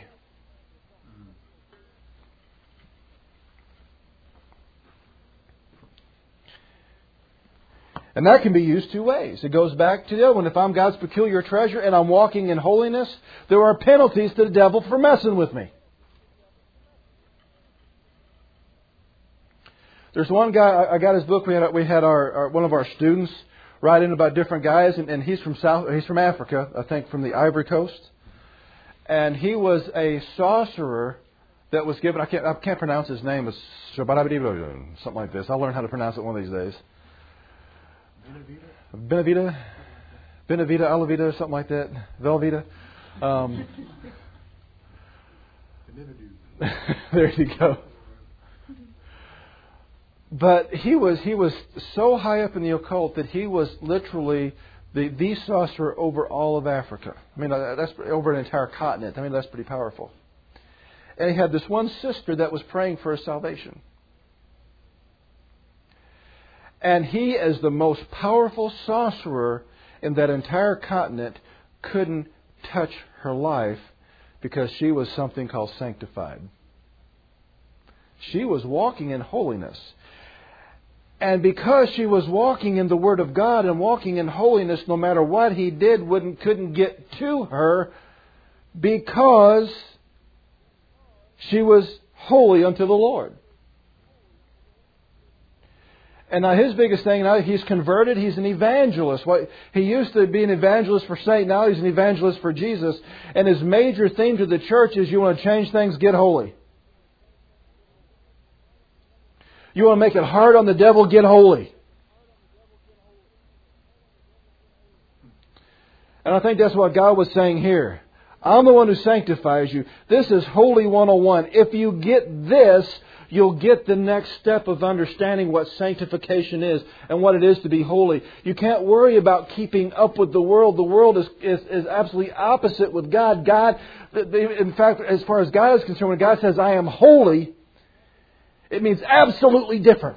And that can be used two ways. It goes back to the other one. If I'm God's peculiar treasure and I'm walking in holiness, there are penalties to the devil for messing with me. There's one guy, I got his book, we had, we had our, our one of our students write in about different guys, and, and he's from South, he's from Africa, I think from the Ivory Coast. And he was a sorcerer that was given, I can't, I can't pronounce his name, it's something like this. I'll learn how to pronounce it one of these days. Benavita, Benavita, Alavita, something like that. Velveeta. Um, there you go. But he was he was so high up in the occult that he was literally the, the sorcerer over all of Africa. I mean, that's over an entire continent. I mean, that's pretty powerful. And he had this one sister that was praying for his salvation. And he, as the most powerful sorcerer in that entire continent, couldn't touch her life because she was something called sanctified. She was walking in holiness. And because she was walking in the Word of God and walking in holiness, no matter what he did, wouldn't couldn't get to her because she was holy unto the Lord. And now his biggest thing, now he's converted, he's an evangelist. He used to be an evangelist for Satan, now he's an evangelist for Jesus. And his major theme to the church is, you want to change things, get holy. You want to make it hard on the devil, get holy. And I think that's what God was saying here. I'm the one who sanctifies you. This is Holy one oh one. If you get this, you'll get the next step of understanding what sanctification is and what it is to be holy. You can't worry about keeping up with the world. The world is, is, is absolutely opposite with God. God, in fact, as far as God is concerned, when God says, I am holy, it means absolutely different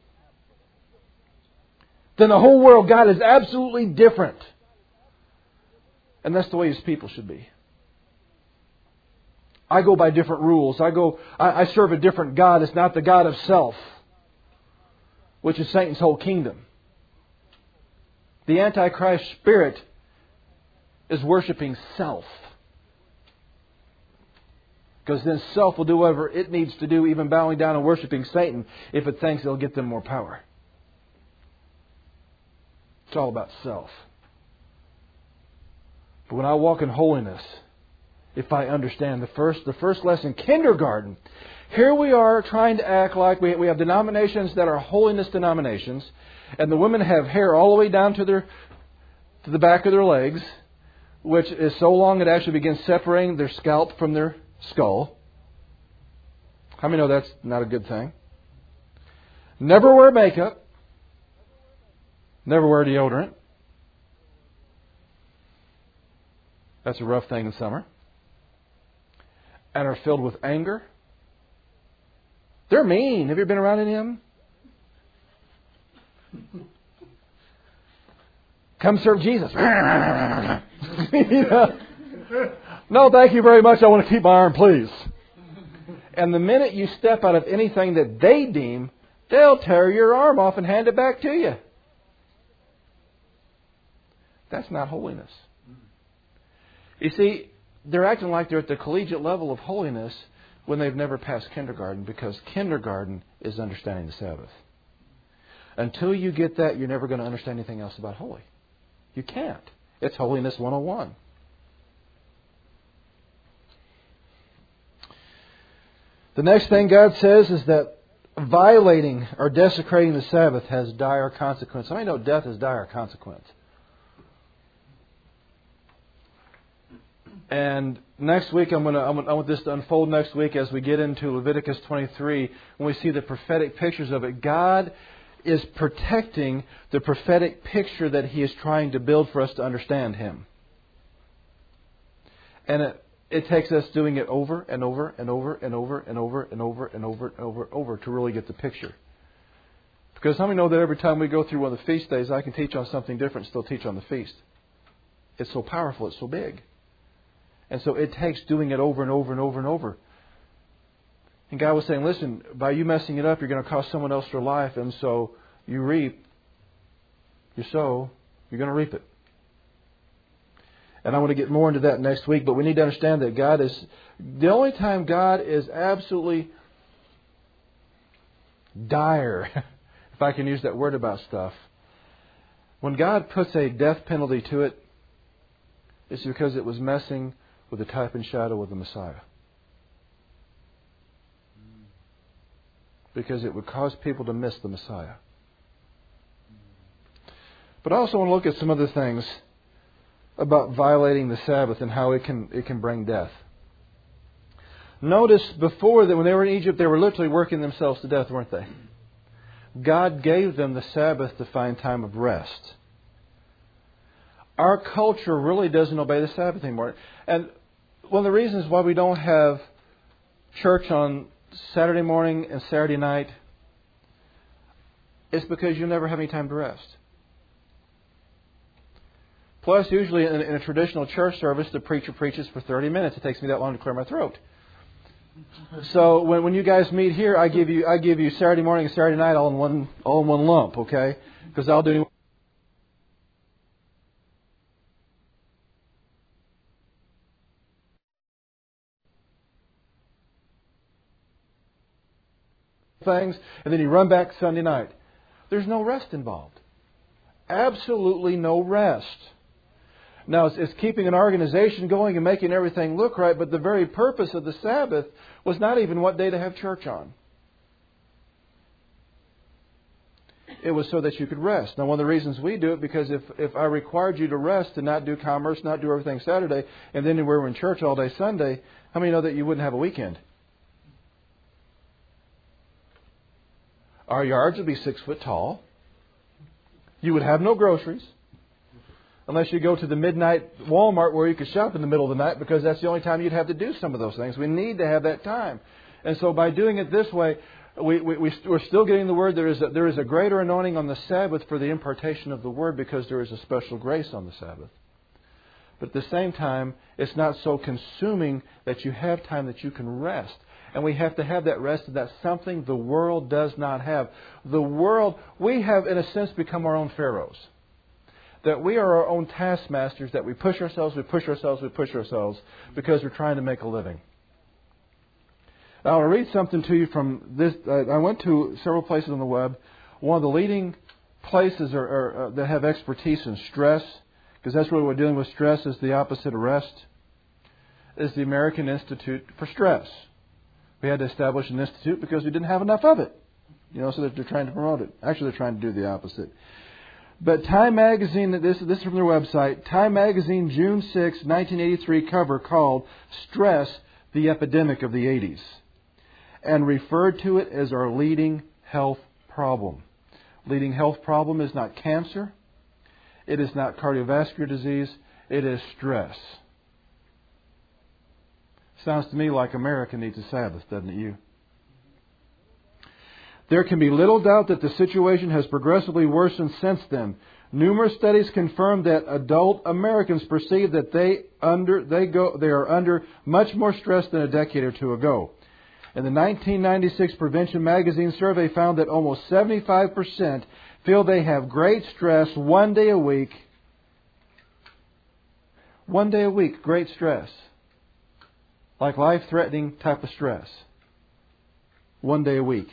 than the whole world. God is absolutely different. And that's the way His people should be. I go by different rules. I go. I, I serve a different God. It's not the God of self, which is Satan's whole kingdom. The Antichrist spirit is worshiping self. Because then self will do whatever it needs to do, even bowing down and worshiping Satan, if it thinks it'll get them more power. It's all about self. But when I walk in holiness, if I understand the first the first lesson, kindergarten, here we are trying to act like we, we have denominations that are holiness denominations, and the women have hair all the way down to their to the back of their legs, which is so long it actually begins separating their scalp from their skull. How many know that's not a good thing? Never wear makeup. Never wear deodorant. That's a rough thing in summer. And are filled with anger. They're mean. Have you ever been around any of them? Come serve Jesus. You know? No, thank you very much. I want to keep my arm, please. And the minute you step out of anything that they deem, they'll tear your arm off and hand it back to you. That's not holiness. You see, they're acting like they're at the collegiate level of holiness when they've never passed kindergarten, because kindergarten is understanding the Sabbath. Until you get that, you're never going to understand anything else about holy. You can't. It's Holiness one oh one. The next thing God says is that violating or desecrating the Sabbath has dire consequence. I know death is dire consequence. And next week, I'm going to, I want this to unfold next week as we get into Leviticus twenty-three, when we see the prophetic pictures of it. God is protecting the prophetic picture that He is trying to build for us to understand Him. And it, it takes us doing it over and over and over and over and over and over and over and over and over to really get the picture. Because how many know that every time we go through one of the feast days, I can teach on something different and still teach on the feast? It's so powerful, it's so big. And so it takes doing it over and over and over and over. And God was saying, listen, by you messing it up, you're going to cost someone else their life. And so you reap, you sow, you're going to reap it. And I want to get more into that next week. But we need to understand that God is, the only time God is absolutely dire, if I can use that word about stuff, when God puts a death penalty to it, it's because it was messing with the type and shadow of the Messiah. Because it would cause people to miss the Messiah. But I also want to look at some other things about violating the Sabbath and how it can it can bring death. Notice before that when they were in Egypt, they were literally working themselves to death, weren't they? God gave them the Sabbath to find time of rest. Our culture really doesn't obey the Sabbath anymore. And one of the reasons why we don't have church on Saturday morning and Saturday night is because you never have any time to rest. Plus, usually in, in a traditional church service, the preacher preaches for thirty minutes. It takes me that long to clear my throat. So when, when you guys meet here, I give you I give you Saturday morning and Saturday night all in one all in one lump, okay? Because I'll do things, and then you run back Sunday night. There's no rest involved. Absolutely no rest. Now, it's, it's keeping an organization going and making everything look right, but the very purpose of the Sabbath was not even what day to have church on. It was so that you could rest. Now, one of the reasons we do it, because if, if I required you to rest and not do commerce, not do everything Saturday, and then we were in church all day Sunday, how many know that you wouldn't have a weekend? Our yards would be six foot tall. You would have no groceries. Unless you go to the midnight Walmart where you could shop in the middle of the night, because that's the only time you'd have to do some of those things. We need to have that time. And so by doing it this way, we, we, we're still getting the Word. There is, a, there is a greater anointing on the Sabbath for the impartation of the Word, because there is a special grace on the Sabbath. But at the same time, it's not so consuming that you have time that you can rest. And we have to have that rest, and that's something the world does not have. The world, we have in a sense become our own pharaohs. That we are our own taskmasters, that we push ourselves, we push ourselves, we push ourselves because we're trying to make a living. Now, I want to read something to you from this. I went to several places on the web. One of the leading places are, are, uh, that have expertise in stress, because that's what we're dealing with. Stress is the opposite of rest, is the American Institute for Stress. We had to establish an institute because we didn't have enough of it. You know, so that they're trying to promote it. Actually, they're trying to do the opposite. But Time Magazine, this, this is from their website, Time Magazine, June sixth, nineteen eighty-three cover called Stress, the Epidemic of the eighties, and referred to it as our leading health problem. Leading health problem is not cancer. It is not cardiovascular disease. It is stress. Sounds to me like America needs a Sabbath, doesn't it, you? There can be little doubt that the situation has progressively worsened since then. Numerous studies confirm that adult Americans perceive that they under they go they are under much more stress than a decade or two ago. And the nineteen ninety-six Prevention Magazine survey found that almost seventy-five percent feel they have great stress one day a week. One day a week, great stress. Like life-threatening type of stress. One day a week.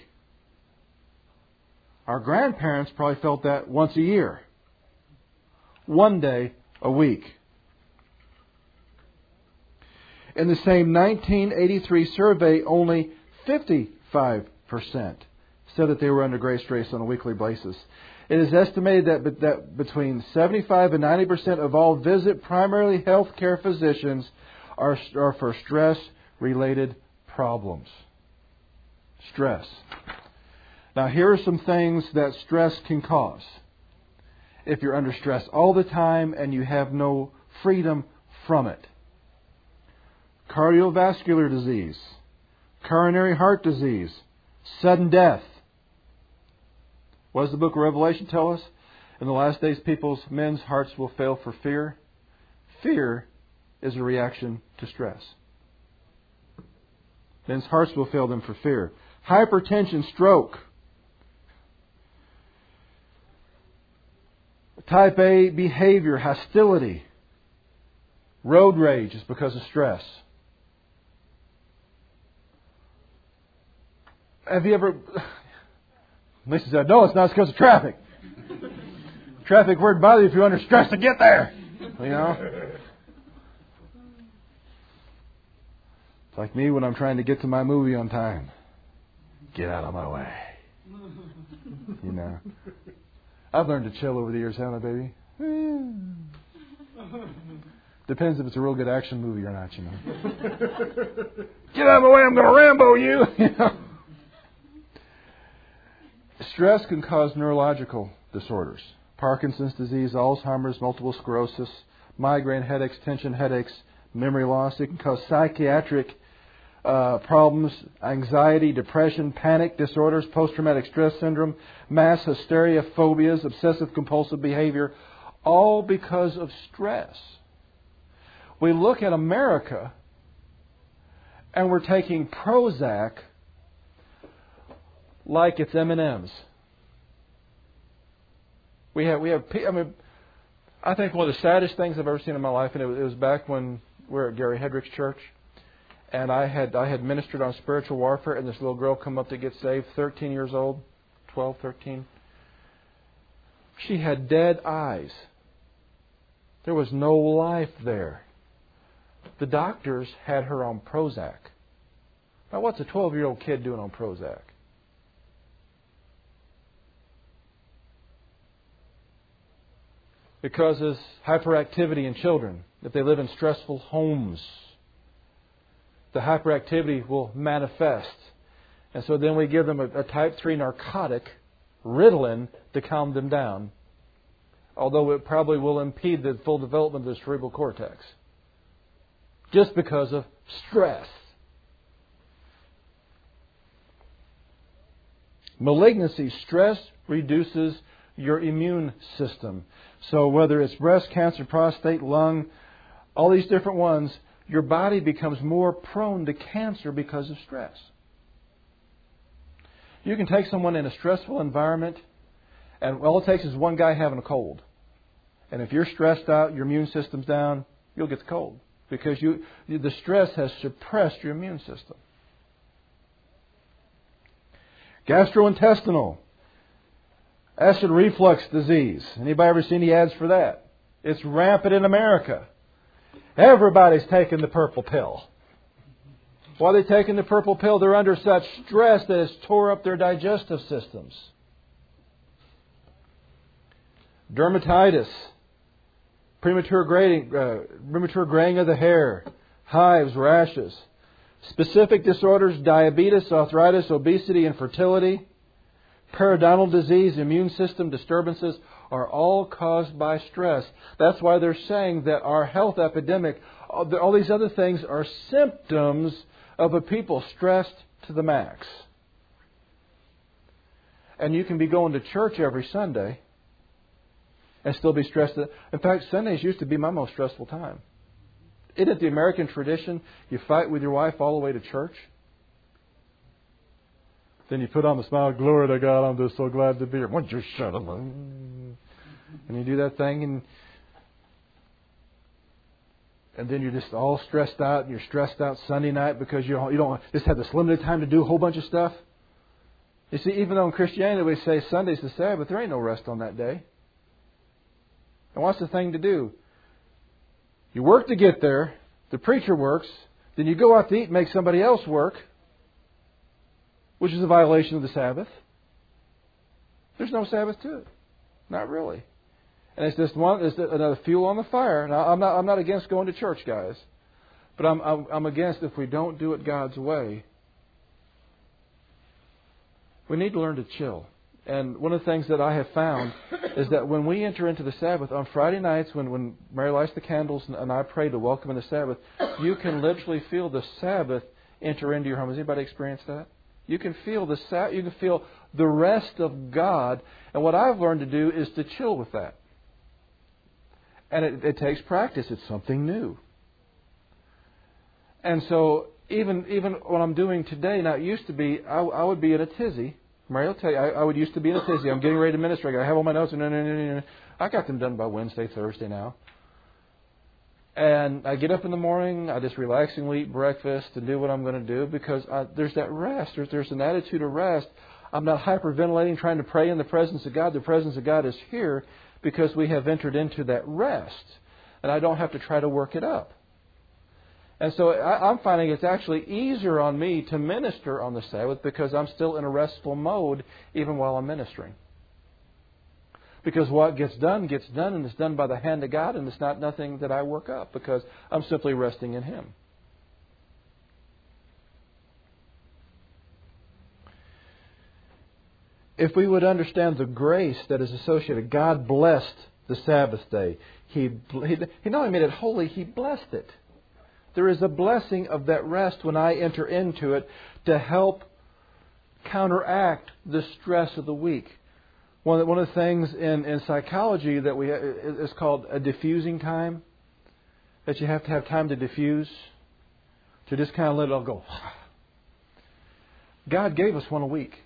Our grandparents probably felt that once a year. One day a week. In the same nineteen eighty-three survey, only fifty-five percent said that they were under great stress on a weekly basis. It is estimated that, that between seventy-five and ninety percent of all visit primary health care physicians are, are for stress-related problems. Stress. Now, here are some things that stress can cause. If you're under stress all the time and you have no freedom from it. Cardiovascular disease, coronary heart disease, sudden death. What does the book of Revelation tell us? In the last days, people's, men's hearts will fail for fear. Fear is a reaction to stress. Men's hearts will fail them for fear. Hypertension, stroke. Type A behavior, hostility. Road rage is because of stress. Have you ever... Lisa said, no, it's not, it's because of traffic. Traffic wouldn't bother you if you're under stress to get there. You know? It's like me when I'm trying to get to my movie on time. Get out of my way. You know? I've learned to chill over the years, haven't I, baby? Depends if it's a real good action movie or not, you know. Get out of my way, I'm going to Rambo you! You know? Stress can cause neurological disorders. Parkinson's disease, Alzheimer's, multiple sclerosis, migraine headaches, tension headaches, memory loss. It can cause psychiatric uh, problems, anxiety, depression, panic disorders, post-traumatic stress syndrome, mass hysteria, phobias, obsessive compulsive behavior, all because of stress. We look at America and we're taking Prozac like it's M and M's. We have, we have. I mean, I think one of the saddest things I've ever seen in my life, and it was, it was back when we were at Gary Hedrick's church, and I had I had ministered on spiritual warfare, and this little girl come up to get saved, thirteen years old, twelve, thirteen. She had dead eyes. There was no life there. The doctors had her on Prozac. Now, what's a twelve-year-old kid doing on Prozac? It causes hyperactivity in children if they live in stressful homes. The hyperactivity will manifest. And so then we give them a, a type three narcotic, Ritalin, to calm them down. Although it probably will impede the full development of the cerebral cortex. Just because of stress. Malignancy, stress reduces your immune system. So whether it's breast cancer, prostate, lung, all these different ones, your body becomes more prone to cancer because of stress. You can take someone in a stressful environment, and all it takes is one guy having a cold. And if you're stressed out, your immune system's down, you'll get the cold. Because you, the stress has suppressed your immune system. Gastrointestinal. Acid reflux disease. Anybody ever seen the ads for that? It's rampant in America. Everybody's taking the purple pill. Why are they taking the purple pill? They're under such stress that it's tore up their digestive systems. Dermatitis. Premature graying, uh, premature graying of the hair. Hives, rashes. Specific disorders, diabetes, arthritis, obesity, infertility. Periodontal disease, immune system disturbances are all caused by stress. That's why they're saying that our health epidemic, all these other things are symptoms of a people stressed to the max. And you can be going to church every Sunday and still be stressed. In fact, Sundays used to be my most stressful time. Isn't it the American tradition? You fight with your wife all the way to church. Then you put on the smile, glory to God, I'm just so glad to be here. Why don't you shut up? And you do that thing, and and then you're just all stressed out, and you're stressed out Sunday night because you don't, you don't just have this limited time to do a whole bunch of stuff. You see, even though in Christianity we say Sunday's the Sabbath, there ain't no rest on that day. And what's the thing to do? You work to get there, the preacher works, then you go out to eat and make somebody else work, which is a violation of the Sabbath. There's no Sabbath to it. Not really. And it's just one, it's another fuel on the fire. Now, I'm not, I'm not against going to church, guys. But I'm, I'm, I'm against if we don't do it God's way. We need to learn to chill. And one of the things that I have found is that when we enter into the Sabbath, on Friday nights, when, when Mary lights the candles and, and I pray to welcome in the Sabbath, you can literally feel the Sabbath enter into your home. Has anybody experienced that? You can feel the you can feel the rest of God. And what I've learned to do is to chill with that. And it, it takes practice. It's something new. And so even even what I'm doing today, now it used to be, I, I would be in a tizzy. Mary will tell you, I, I would used to be in a tizzy. I'm getting ready to minister. I have all my notes. No, no, no, no, no. I got them done by Wednesday, Thursday now. And I get up in the morning, I just relaxingly eat breakfast and do what I'm going to do because I, there's that rest. There's, there's an attitude of rest. I'm not hyperventilating, trying to pray in the presence of God. The presence of God is here because we have entered into that rest. And I don't have to try to work it up. And so I, I'm finding it's actually easier on me to minister on the Sabbath because I'm still in a restful mode even while I'm ministering. Because what gets done, gets done, and it's done by the hand of God, and it's not nothing that I work up because I'm simply resting in Him. If we would understand the grace that is associated, God blessed the Sabbath day. He, he, he not only made it holy, He blessed it. There is a blessing of that rest when I enter into it to help counteract the stress of the week. One of, one of the things in, in psychology that we is called a diffusing time. That you have to have time to diffuse. To just kind of let it all go. God gave us one a week.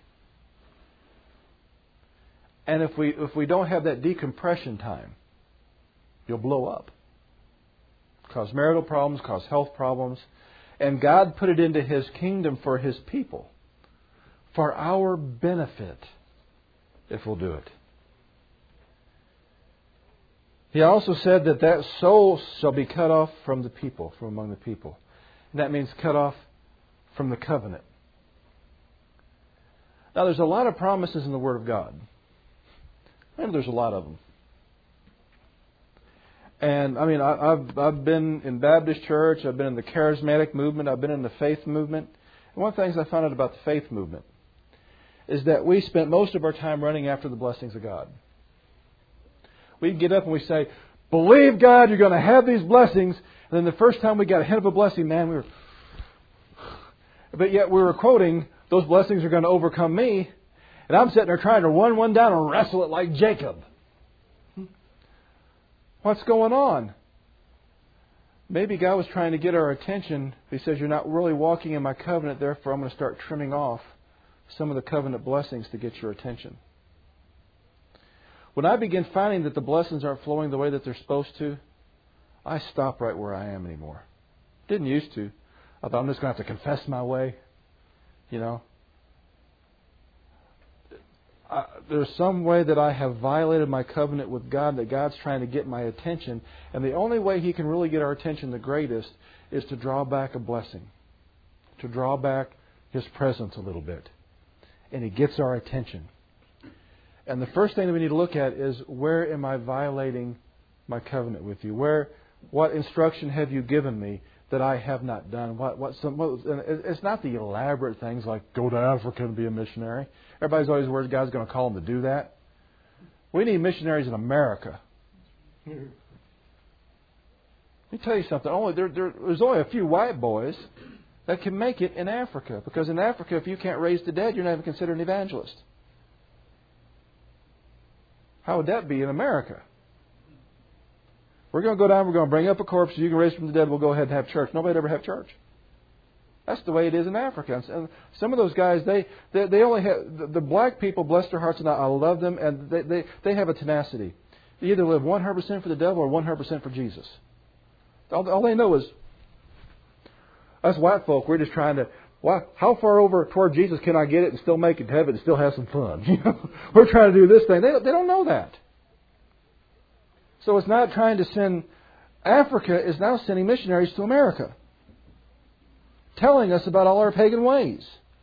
And if we if we don't have that decompression time, you'll blow up. Cause marital problems, cause health problems. And God put it into His kingdom for His people. For our benefit. If we'll do it. He also said that that soul shall be cut off from the people, from among the people. And that means cut off from the covenant. Now there's a lot of promises in the Word of God. Maybe there's a lot of them. And I mean, I, I've I've been in Baptist church, I've been in the charismatic movement, I've been in the faith movement. And one of the things I found out about the faith movement is that we spent most of our time running after the blessings of God. We'd get up and we say, believe God, you're going to have these blessings. And then the first time we got a hint of a blessing, man, we were... But yet we were quoting, those blessings are going to overcome me. And I'm sitting there trying to run one down and wrestle it like Jacob. What's going on? Maybe God was trying to get our attention. He says, you're not really walking in my covenant, therefore I'm going to start trimming off some of the covenant blessings to get your attention. When I begin finding that the blessings aren't flowing the way that they're supposed to, I stop right where I am anymore. Didn't used to. I thought I'm just going to have to confess my way. You know. I, there's some way that I have violated my covenant with God, that God's trying to get my attention. And the only way He can really get our attention the greatest is to draw back a blessing. To draw back His presence a little bit. And He gets our attention. And the first thing that we need to look at is, where am I violating my covenant with you? Where, what instruction have you given me that I have not done? What, what some, what, it's not the elaborate things like go to Africa and be a missionary. Everybody's always worried God's going to call them to do that. We need missionaries in America. Let me tell you something. Only there, there, there's only a few white boys that can make it in Africa. Because in Africa, if you can't raise the dead, you're not even considered an evangelist. How would that be in America? We're going to go down, we're going to bring up a corpse, you can raise from the dead, we'll go ahead and have church. Nobody would ever have church. That's the way it is in Africa. And some of those guys, they they, they only have, the, the black people, bless their hearts, and I, I love them, and they, they, they have a tenacity. They either live one hundred percent for the devil or one hundred percent for Jesus. All, all they know is, us white folk, we're just trying to, well, how far over toward Jesus can I get it and still make it to heaven and still have some fun? You know, we're trying to do this thing. They don't, they don't know that. So it's not trying to send, Africa is now sending missionaries to America, telling us about all our pagan ways.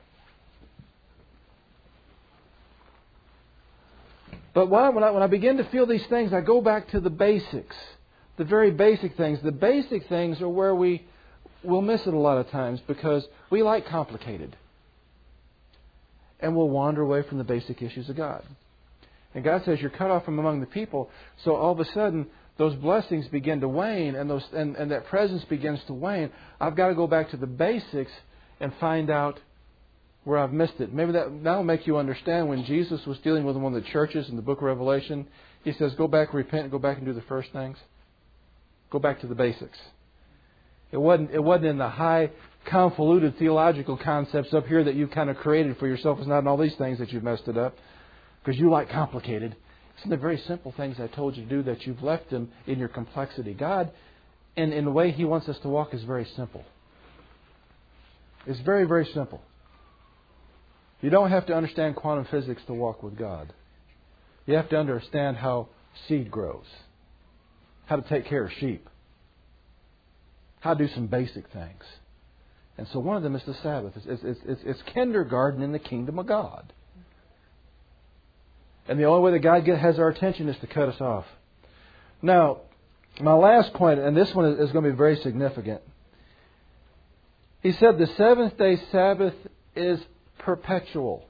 But why, when I, when I begin to feel these things, I go back to the basics, the very basic things. The basic things are where we will miss it a lot of times because we like complicated. And we'll wander away from the basic issues of God. And God says you're cut off from among the people, so all of a sudden those blessings begin to wane and those and, and that presence begins to wane. I've got to go back to the basics and find out where I've missed it. Maybe that that'll make you understand when Jesus was dealing with one of the churches in the book of Revelation, He says, go back, repent, and go back and do the first things. Go back to the basics. It wasn't it wasn't in the high convoluted theological concepts up here that you've kind of created for yourself. It's not in all these things that you've messed it up. Because you like complicated. It's in the very simple things I told you to do that you've left them in your complexity. God, in, in the way He wants us to walk, is very simple. It's very, very simple. You don't have to understand quantum physics to walk with God. You have to understand how seed grows. How to take care of sheep. How to do some basic things. And so one of them is the Sabbath. It's, it's, it's, it's kindergarten in the kingdom of God. And the only way that God get, has our attention is to cut us off. Now, my last point, and this one is, is going to be very significant. He said the seventh day Sabbath is perpetual.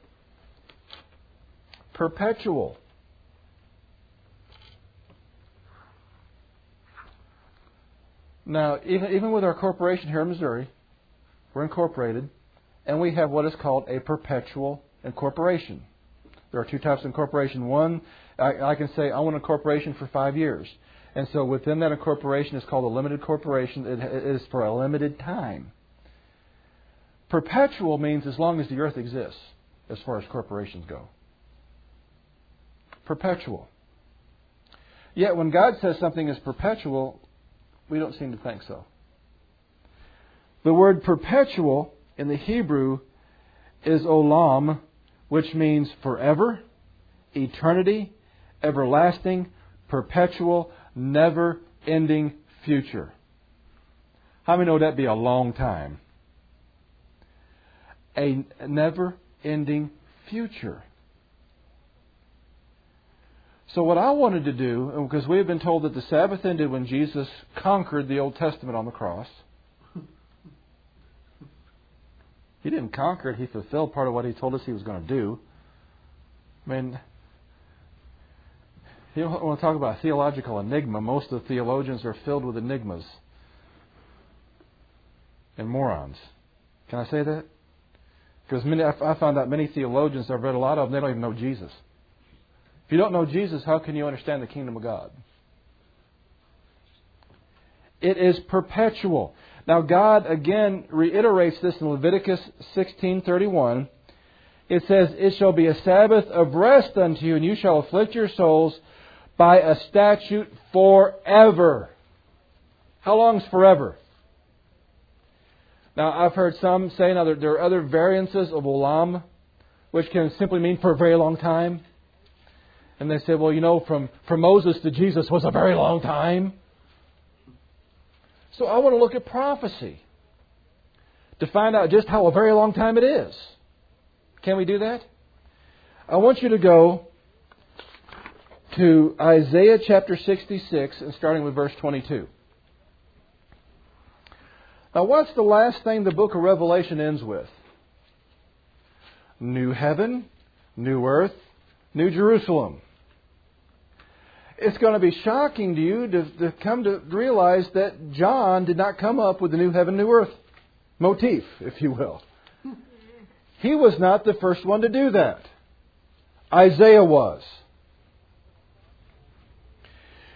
Perpetual. Now, even, even with our corporation here in Missouri, we're incorporated, and we have what is called a perpetual incorporation. There are two types of incorporation. One, I, I can say I want a corporation for five years. And so within that incorporation is called a limited corporation. It, it is for a limited time. Perpetual means as long as the earth exists, as far as corporations go. Perpetual. Yet when God says something is perpetual, we don't seem to think so. The word perpetual in the Hebrew is olam, which means forever, eternity, everlasting, perpetual, never-ending future. How many know that'd be a long time? A never-ending future. So what I wanted to do, because we have been told that the Sabbath ended when Jesus conquered the Old Testament on the cross. He didn't conquer it. He fulfilled part of what He told us He was going to do. I mean, you don't want to talk about a theological enigma. Most of the theologians are filled with enigmas and morons. Can I say that? Because many, I found out many theologians, I've read a lot of them, they don't even know Jesus. If you don't know Jesus, how can you understand the kingdom of God? It is perpetual. Now God again reiterates this in Leviticus sixteen thirty-one. It says, "It shall be a Sabbath of rest unto you, and you shall afflict your souls by a statute forever." How long's forever? Now I've heard some say, now there, there are other variances of olam, which can simply mean for a very long time. And they say, well, you know, from, from Moses to Jesus was a very long time. So I want to look at prophecy to find out just how a very long time it is. Can we do that? I want you to go to Isaiah chapter sixty-six and starting with verse twenty-two. Now what's the last thing the book of Revelation ends with? New heaven, new earth, new Jerusalem. It's going to be shocking to you to, to come to realize that John did not come up with the new heaven, new earth motif, if you will. He was not the first one to do that. Isaiah was.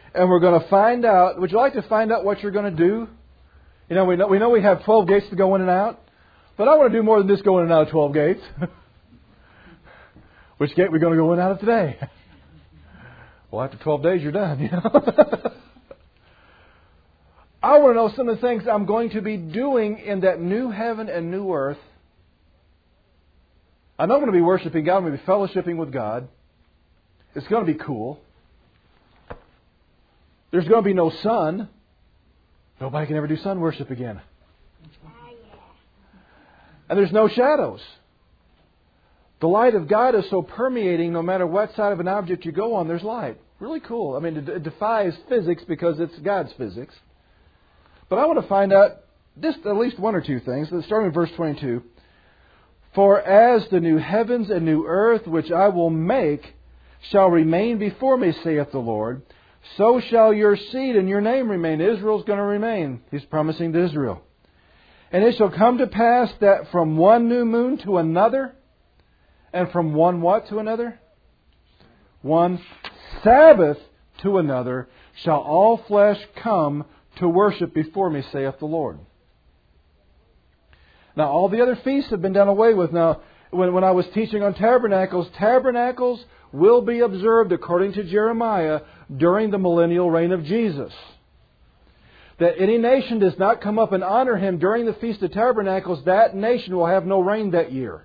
And we're going to find out, would you like to find out what you're going to do? You know, we know we know we have twelve gates to go in and out. But I want to do more than just go in and out of twelve gates. Which gate are we going to go in and out of today? Well, after twelve days, you're done. You know? I want to know some of the things I'm going to be doing in that new heaven and new earth. I know I'm going to be worshiping God. I'm going to be fellowshipping with God. It's going to be cool. There's going to be no sun. Nobody can ever do sun worship again. And there's no shadows. The light of God is so permeating, no matter what side of an object you go on, there's light. Really cool. I mean, it defies physics because it's God's physics. But I want to find out just at least one or two things. Let's start in verse twenty-two. For as the new heavens and new earth, which I will make, shall remain before me, saith the Lord, so shall your seed and your name remain. Israel's going to remain. He's promising to Israel. And it shall come to pass that from one new moon to another, and from one what to another? One Sabbath to another, shall all flesh come to worship before me, saith the Lord. Now, all the other feasts have been done away with. Now, when, when I was teaching on tabernacles, tabernacles will be observed, according to Jeremiah, during the millennial reign of Jesus. That any nation does not come up and honor Him during the Feast of Tabernacles, that nation will have no rain that year.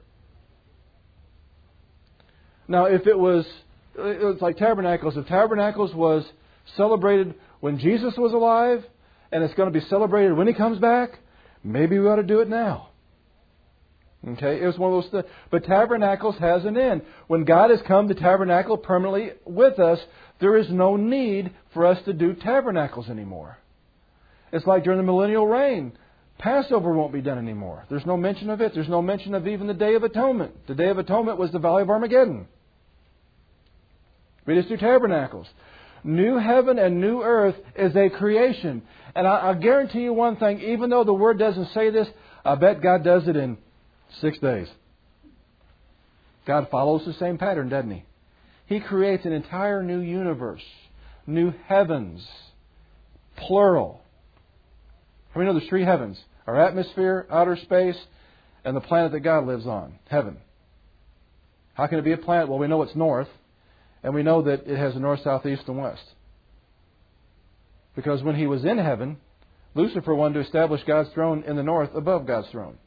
Now, if it was, it's like Tabernacles. If Tabernacles was celebrated when Jesus was alive, and it's going to be celebrated when He comes back, maybe we ought to do it now. Okay, it was one of those things. But Tabernacles has an end. When God has come to tabernacle permanently with us, there is no need for us to do tabernacles anymore. It's like during the millennial reign. Passover won't be done anymore. There's no mention of it. There's no mention of even the Day of Atonement. The Day of Atonement was the Valley of Armageddon. We just do tabernacles. New heaven and new earth is a creation. And I, I guarantee you one thing, even though the Word doesn't say this, I bet God does it in six days. God follows the same pattern, doesn't He? He creates an entire new universe. New heavens. Plural. How many know there's three heavens? Our atmosphere, outer space, and the planet that God lives on. Heaven. How can it be a planet? Well, we know it's north. And we know that it has a north, south, east, and west. Because when he was in heaven, Lucifer wanted to establish God's throne in the north above God's throne.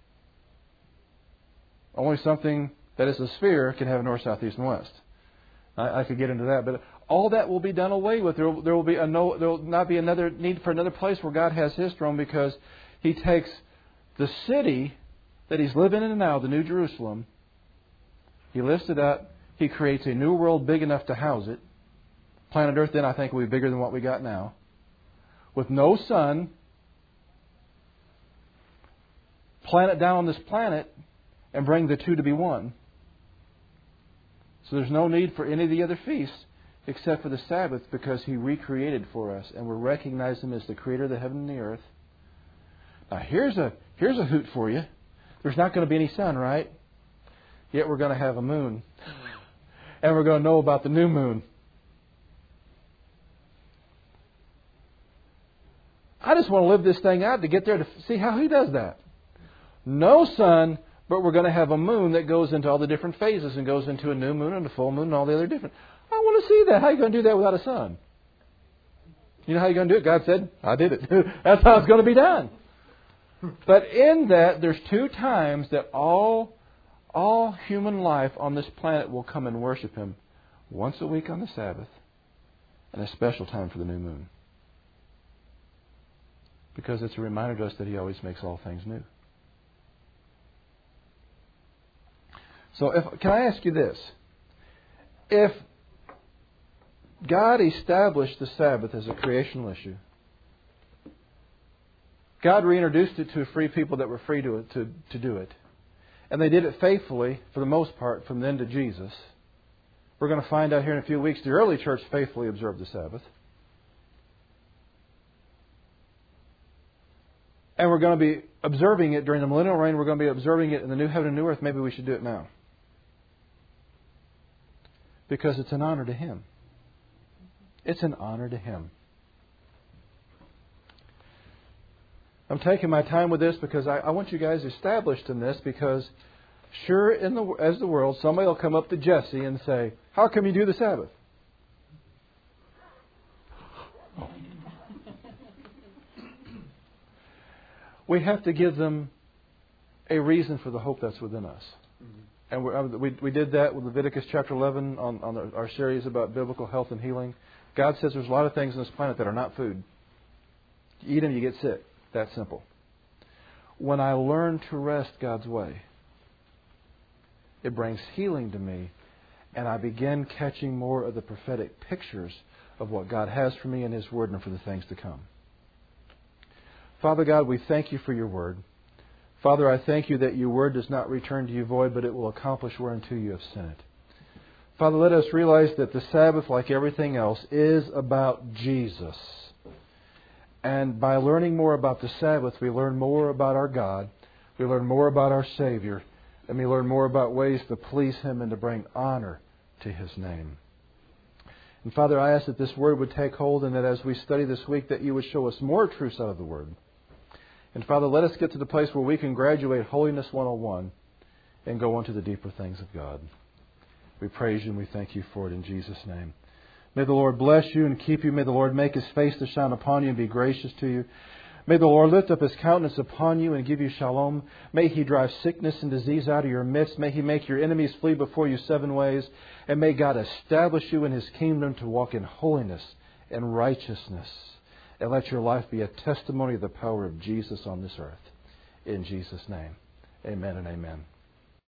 Only something that is a sphere can have a north, south, east, and west. I, I could get into that, but all that will be done away with. There will, there will be a no. There will not be another need for another place where God has His throne, because He takes the city that He's living in now, the New Jerusalem. He lifts it up. He creates a new world big enough to house it. Planet Earth then, I think, will be bigger than what we got now, with no sun. Plant it down on this planet and bring the two to be one. So there's no need for any of the other feasts except for the Sabbath, because He recreated for us, and we recognize Him as the Creator of the heaven and the earth. Now here's a here's a hoot for you. There's not going to be any sun, right? Yet we're going to have a moon. And we're going to know about the new moon. I just want to live this thing out to get there to see how He does that. No sun, but we're going to have a moon that goes into all the different phases and goes into a new moon and a full moon and all the other different. I want to see that. How are you going to do that without a sun? You know how you're going to do it? God said, I did it. That's how it's going to be done. But in that, there's two times that all all human life on this planet will come and worship Him. Once a week on the Sabbath, and a special time for the new moon. Because it's a reminder to us that He always makes all things new. So if, can I ask you this? If God established the Sabbath as a creational issue, God reintroduced it to a free people that were free to, to, to do it, and they did it faithfully, for the most part, from then to Jesus. We're going to find out here in a few weeks, the early church faithfully observed the Sabbath. And we're going to be observing it during the millennial reign. We're going to be observing it in the new heaven and new earth. Maybe we should do it now. Because it's an honor to Him. It's an honor to Him. I'm taking my time with this because I, I want you guys established in this, because sure, in the, as the world, somebody will come up to Jesse and say, how come you do the Sabbath? We have to give them a reason for the hope that's within us. And we, we, we did that with Leviticus chapter eleven on, on our, our series about biblical health and healing. God says there's a lot of things on this planet that are not food. You eat them, you get sick. That simple. When I learn to rest God's way, it brings healing to me, and I begin catching more of the prophetic pictures of what God has for me in His Word and for the things to come. Father God, we thank You for Your Word. Father, I thank You that Your Word does not return to You void, but it will accomplish whereunto You have sent it. Father, let us realize that the Sabbath, like everything else, is about Jesus. And by learning more about the Sabbath, we learn more about our God, we learn more about our Savior, and we learn more about ways to please Him and to bring honor to His name. And Father, I ask that this Word would take hold, and that as we study this week, that You would show us more truths out of the Word. And Father, let us get to the place where we can graduate Holiness one oh one and go on to the deeper things of God. We praise You and we thank You for it in Jesus' name. May the Lord bless you and keep you. May the Lord make His face to shine upon you and be gracious to you. May the Lord lift up His countenance upon you and give you shalom. May He drive sickness and disease out of your midst. May He make your enemies flee before you seven ways. And may God establish you in His kingdom to walk in holiness and righteousness. And let your life be a testimony of the power of Jesus on this earth. In Jesus' name, amen and amen.